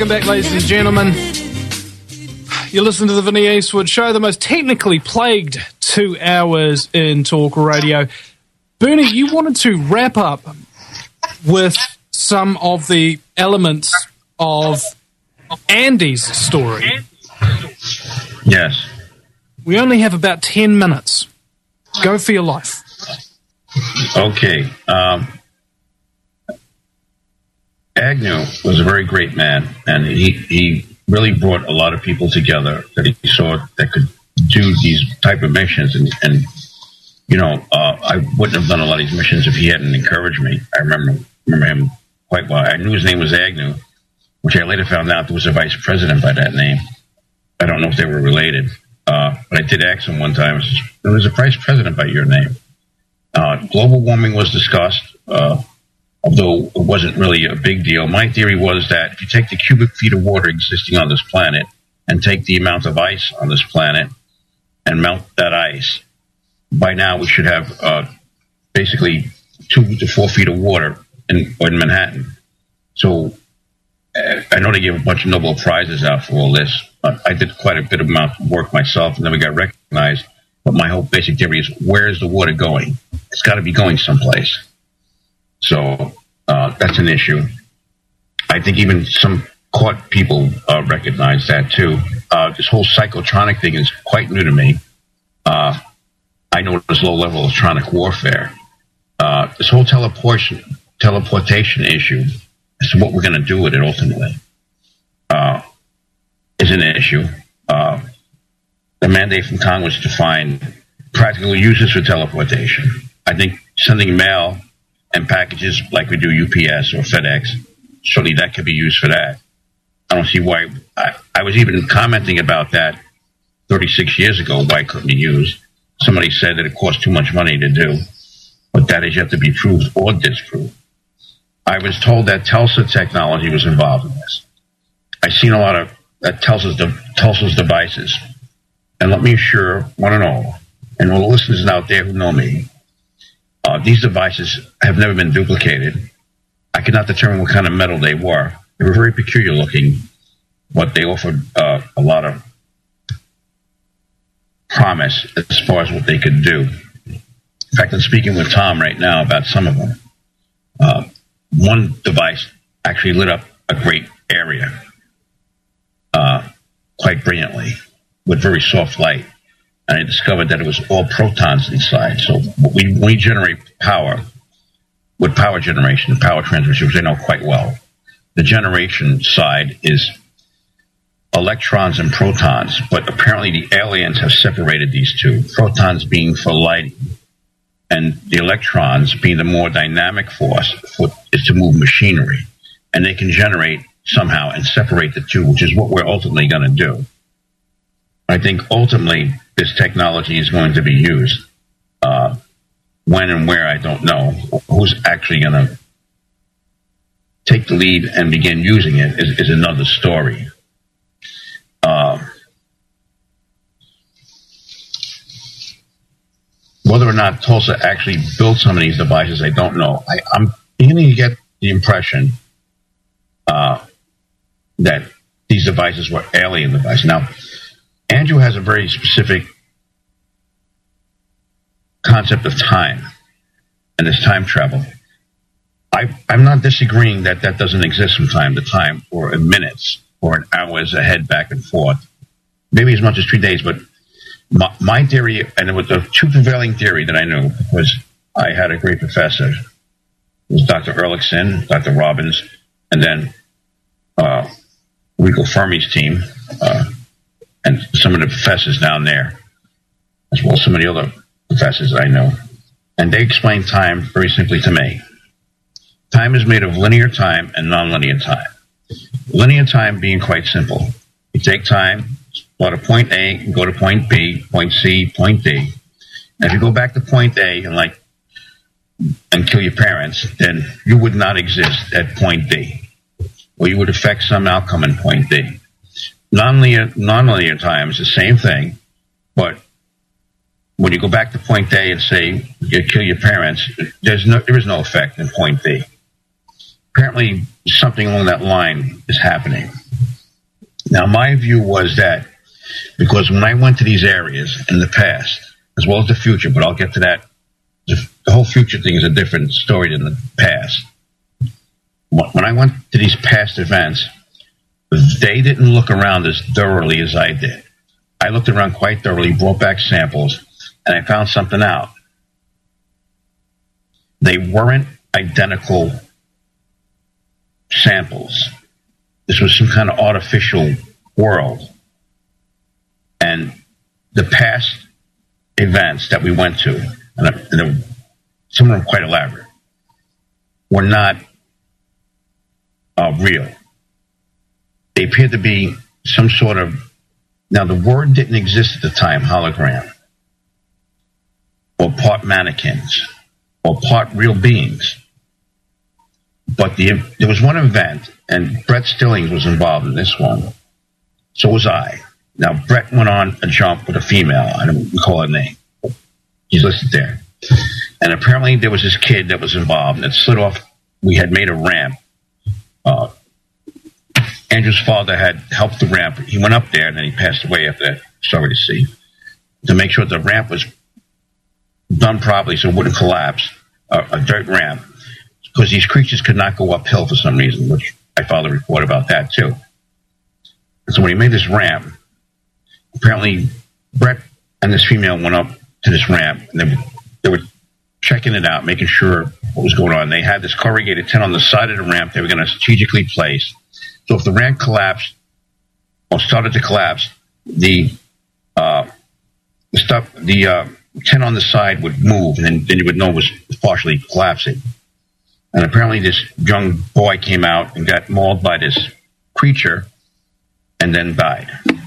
Welcome back, ladies and gentlemen. You listen to the Vinny Eastwood Show, the most technically plagued 2 hours in talk radio. Bernie, you wanted to wrap up with some of the elements of Andy's story. Yes. We only have about 10 minutes. Go for your life. Okay. Agnew was a very great man, and he really brought a lot of people together that he saw that could do these type of missions. And you know, I wouldn't have done a lot of these missions if he hadn't encouraged me. I remember him quite well. I knew his name was Agnew, which I later found out there was a vice president by that name. I don't know if they were related, but I did ask him one time, there was a vice president by your name. Global warming was discussed, although it wasn't really a big deal. My theory was that if you take the cubic feet of water existing on this planet and take the amount of ice on this planet and melt that ice, by now we should have basically 2 to 4 feet of water in Manhattan. So I know they gave a bunch of Nobel Prizes out for all this. I did quite a bit of work myself, and then we got recognized. But my whole basic theory is, where is the water going? It's got to be going someplace. So that's an issue. I think even some court people recognize that too. This whole psychotronic thing is quite new to me. I know there's low-level electronic warfare. This whole teleportation issue as to what we're going to do with it ultimately is an issue. The mandate from Congress to find practical uses for teleportation. I think sending mail and packages like we do UPS or FedEx, surely that could be used for that. I don't see why. I was even commenting about that 36 years ago, why it couldn't be used. Somebody said that it cost too much money to do, but that is yet to be proved or disproved. I was told that Tulsa technology was involved in this. I've seen a lot of Tulsa's devices. And let me assure one and all, and all the listeners out there who know me, these devices have never been duplicated. I could not determine what kind of metal they were. They were very peculiar looking, but they offered a lot of promise as far as what they could do. In fact, I'm speaking with Tom right now about some of them. One device actually lit up a great area quite brilliantly with very soft light. And I discovered that it was all protons inside. So when we generate power, with power generation and power transmission, which I know quite well, the generation side is electrons and protons, but apparently the aliens have separated these two, protons being for lighting, and the electrons being the more dynamic force is to move machinery. And they can generate somehow and separate the two, which is what we're ultimately going to do. I think ultimately this technology is going to be used. When and where, I don't know. Who's actually going to take the lead and begin using it is another story. Whether or not Tulsa actually built some of these devices, I don't know. I'm beginning to get the impression that these devices were alien devices. Now, Andrew has a very specific concept of time and this time travel. I'm not disagreeing that that doesn't exist from time to time, or in minutes, or in hours ahead, back and forth, maybe as much as 3 days. But my theory, and it was the two prevailing theory that I knew, was I had a great professor. It was Dr. Ehrlichson, Dr. Robbins, and then Rico Fermi's team, and some of the professors down there, as well as some of the other professors I know. And they explain time very simply to me. Time is made of linear time and nonlinear time. Linear time being quite simple. You take time, start at point A, and go to point B, point C, point D. And if you go back to point A and kill your parents, then you would not exist at point D, or you would affect some outcome in point D. Nonlinear time is the same thing, but when you go back to point A and say you kill your parents, there is no effect in point D. apparently something along that line is happening. Now, my view was that because when I went to these areas in the past, as well as the future, but I'll get to that, the whole future thing is a different story than the past. When I went to these past events, they didn't look around as thoroughly as I did. I looked around quite thoroughly, brought back samples, and I found something out. They weren't identical samples. This was some kind of artificial world. And the past events that we went to, and some of them quite elaborate, were not real. They appeared to be some sort of, now the word didn't exist at the time, hologram, or part mannequins, or part real beings. But there was one event, and Brett Stillings was involved in this one. So was I. Now, Brett went on a jump with a female. I don't recall her name. He's listed there. And apparently there was this kid that was involved, and it slid off. We had made a ramp. Andrew's father had helped the ramp. He went up there, and then he passed away after that. Sorry to see. To make sure the ramp was done properly so it wouldn't collapse, a dirt ramp, because these creatures could not go uphill for some reason, which I filed a report about that too. And so when he made this ramp, apparently Brett and this female went up to this ramp, and they were checking it out, making sure what was going on. They had this corrugated tin on the side of the ramp they were going to strategically place. So if the ramp collapsed or started to collapse, the tin on the side would move, and then you would know it was partially collapsing. And apparently this young boy came out and got mauled by this creature and then died.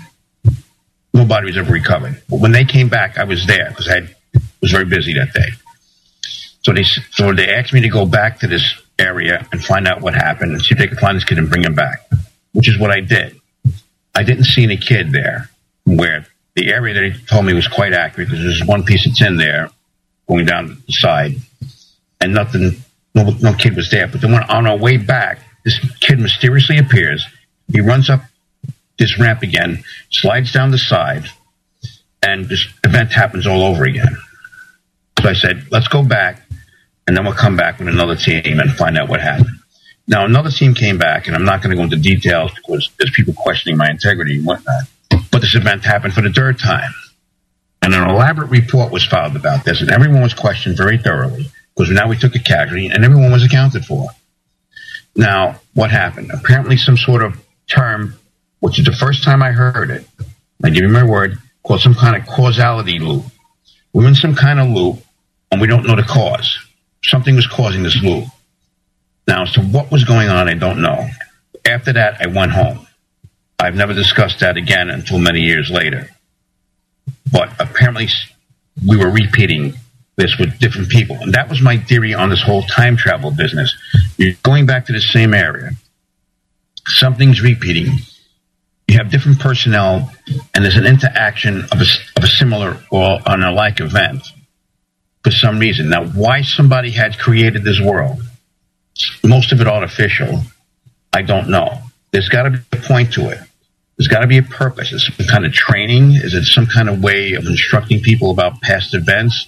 Nobody was ever recovered. But when they came back, I was there because I was very busy that day. So they asked me to go back to this area and find out what happened and see if they could find this kid and bring him back, which is what I did. I didn't see any kid there, where the area that he told me was quite accurate because there's one piece of tin there going down the side, and nothing, no kid was there. But then on our way back, this kid mysteriously appears. He runs up this ramp again, slides down the side, and this event happens all over again. So I said, let's go back, and then we'll come back with another team and find out what happened. Now, another team came back, and I'm not going to go into details because there's people questioning my integrity and whatnot. But this event happened for the third time. And an elaborate report was filed about this, and everyone was questioned very thoroughly because now we took a casualty, and everyone was accounted for. Now, what happened? Apparently some sort of term, which is the first time I heard it, I give you my word, called some kind of causality loop. We're in some kind of loop, and we don't know the cause. Something was causing this loop. Now, as to what was going on, I don't know. After that, I went home. I've never discussed that again until many years later. But apparently, we were repeating this with different people. And that was my theory on this whole time travel business. You're going back to the same area. Something's repeating. You have different personnel, and there's an interaction of a similar or an alike event for some reason. Now, why somebody had created this world, most of it artificial, I don't know. There's got to be a point to it. There's got to be a purpose. Is it some kind of training? Is it some kind of way of instructing people about past events?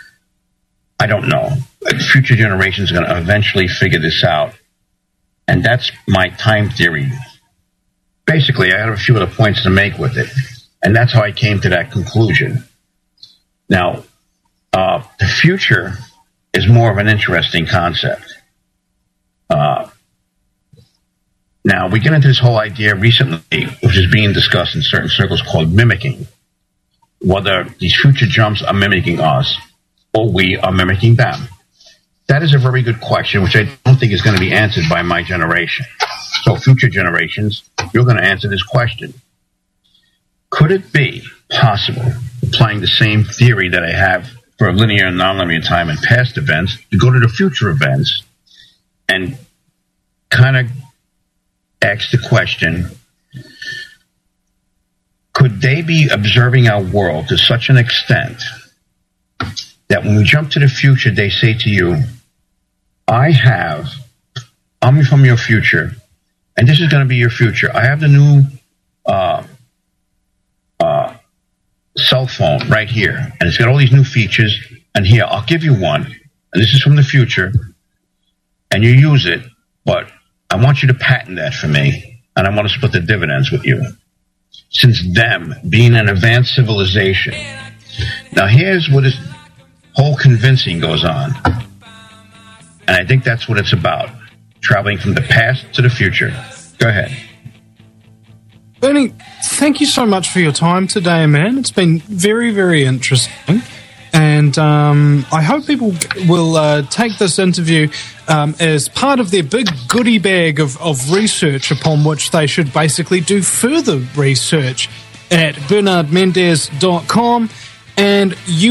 I don't know. Future generations are going to eventually figure this out. And that's my time theory. Basically, I have a few other points to make with it. And that's how I came to that conclusion. Now, the future is more of an interesting concept. Now, we get into this whole idea recently, which is being discussed in certain circles, called mimicking. Whether these future jumps are mimicking us or we are mimicking them. That is a very good question, which I don't think is going to be answered by my generation. So future generations, you're going to answer this question. Could it be possible, applying the same theory that I have for linear and nonlinear time and past events, to go to the future events and kind of ask the question, could they be observing our world to such an extent that when we jump to the future, they say to you, I have I'm from your future, and this is going to be your future. I have the new cell phone right here, and it's got all these new features. And here, I'll give you one, and this is from the future, and you use it, but I want you to patent that for me, and I want to split the dividends with you. Since them being an advanced civilization. Now, here's what this whole convincing goes on. And I think that's what it's about. Traveling from the past to the future. Go ahead. Bernie, thank you so much for your time today, man. It's been very, very interesting. And I hope people will take this interview as part of their big goodie bag of research upon which they should basically do further research at bernardmendez.com and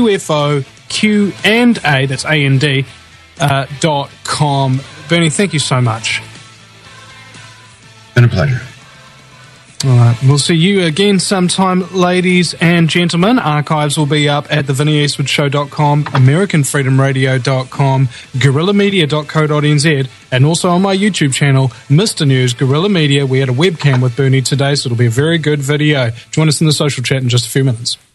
UFOQ&A, that's A&D, .com. Bernie, thank you so much. Been a pleasure. All right, we'll see you again sometime, ladies and gentlemen. Archives will be up at thevinnieeastwoodshow.com, AmericanFreedomRadio.com, GuerrillaMedia.co.nz, and also on my YouTube channel, Mr. News Guerrilla Media. We had a webcam with Bernie today, so it'll be a very good video. Join us in the social chat in just a few minutes.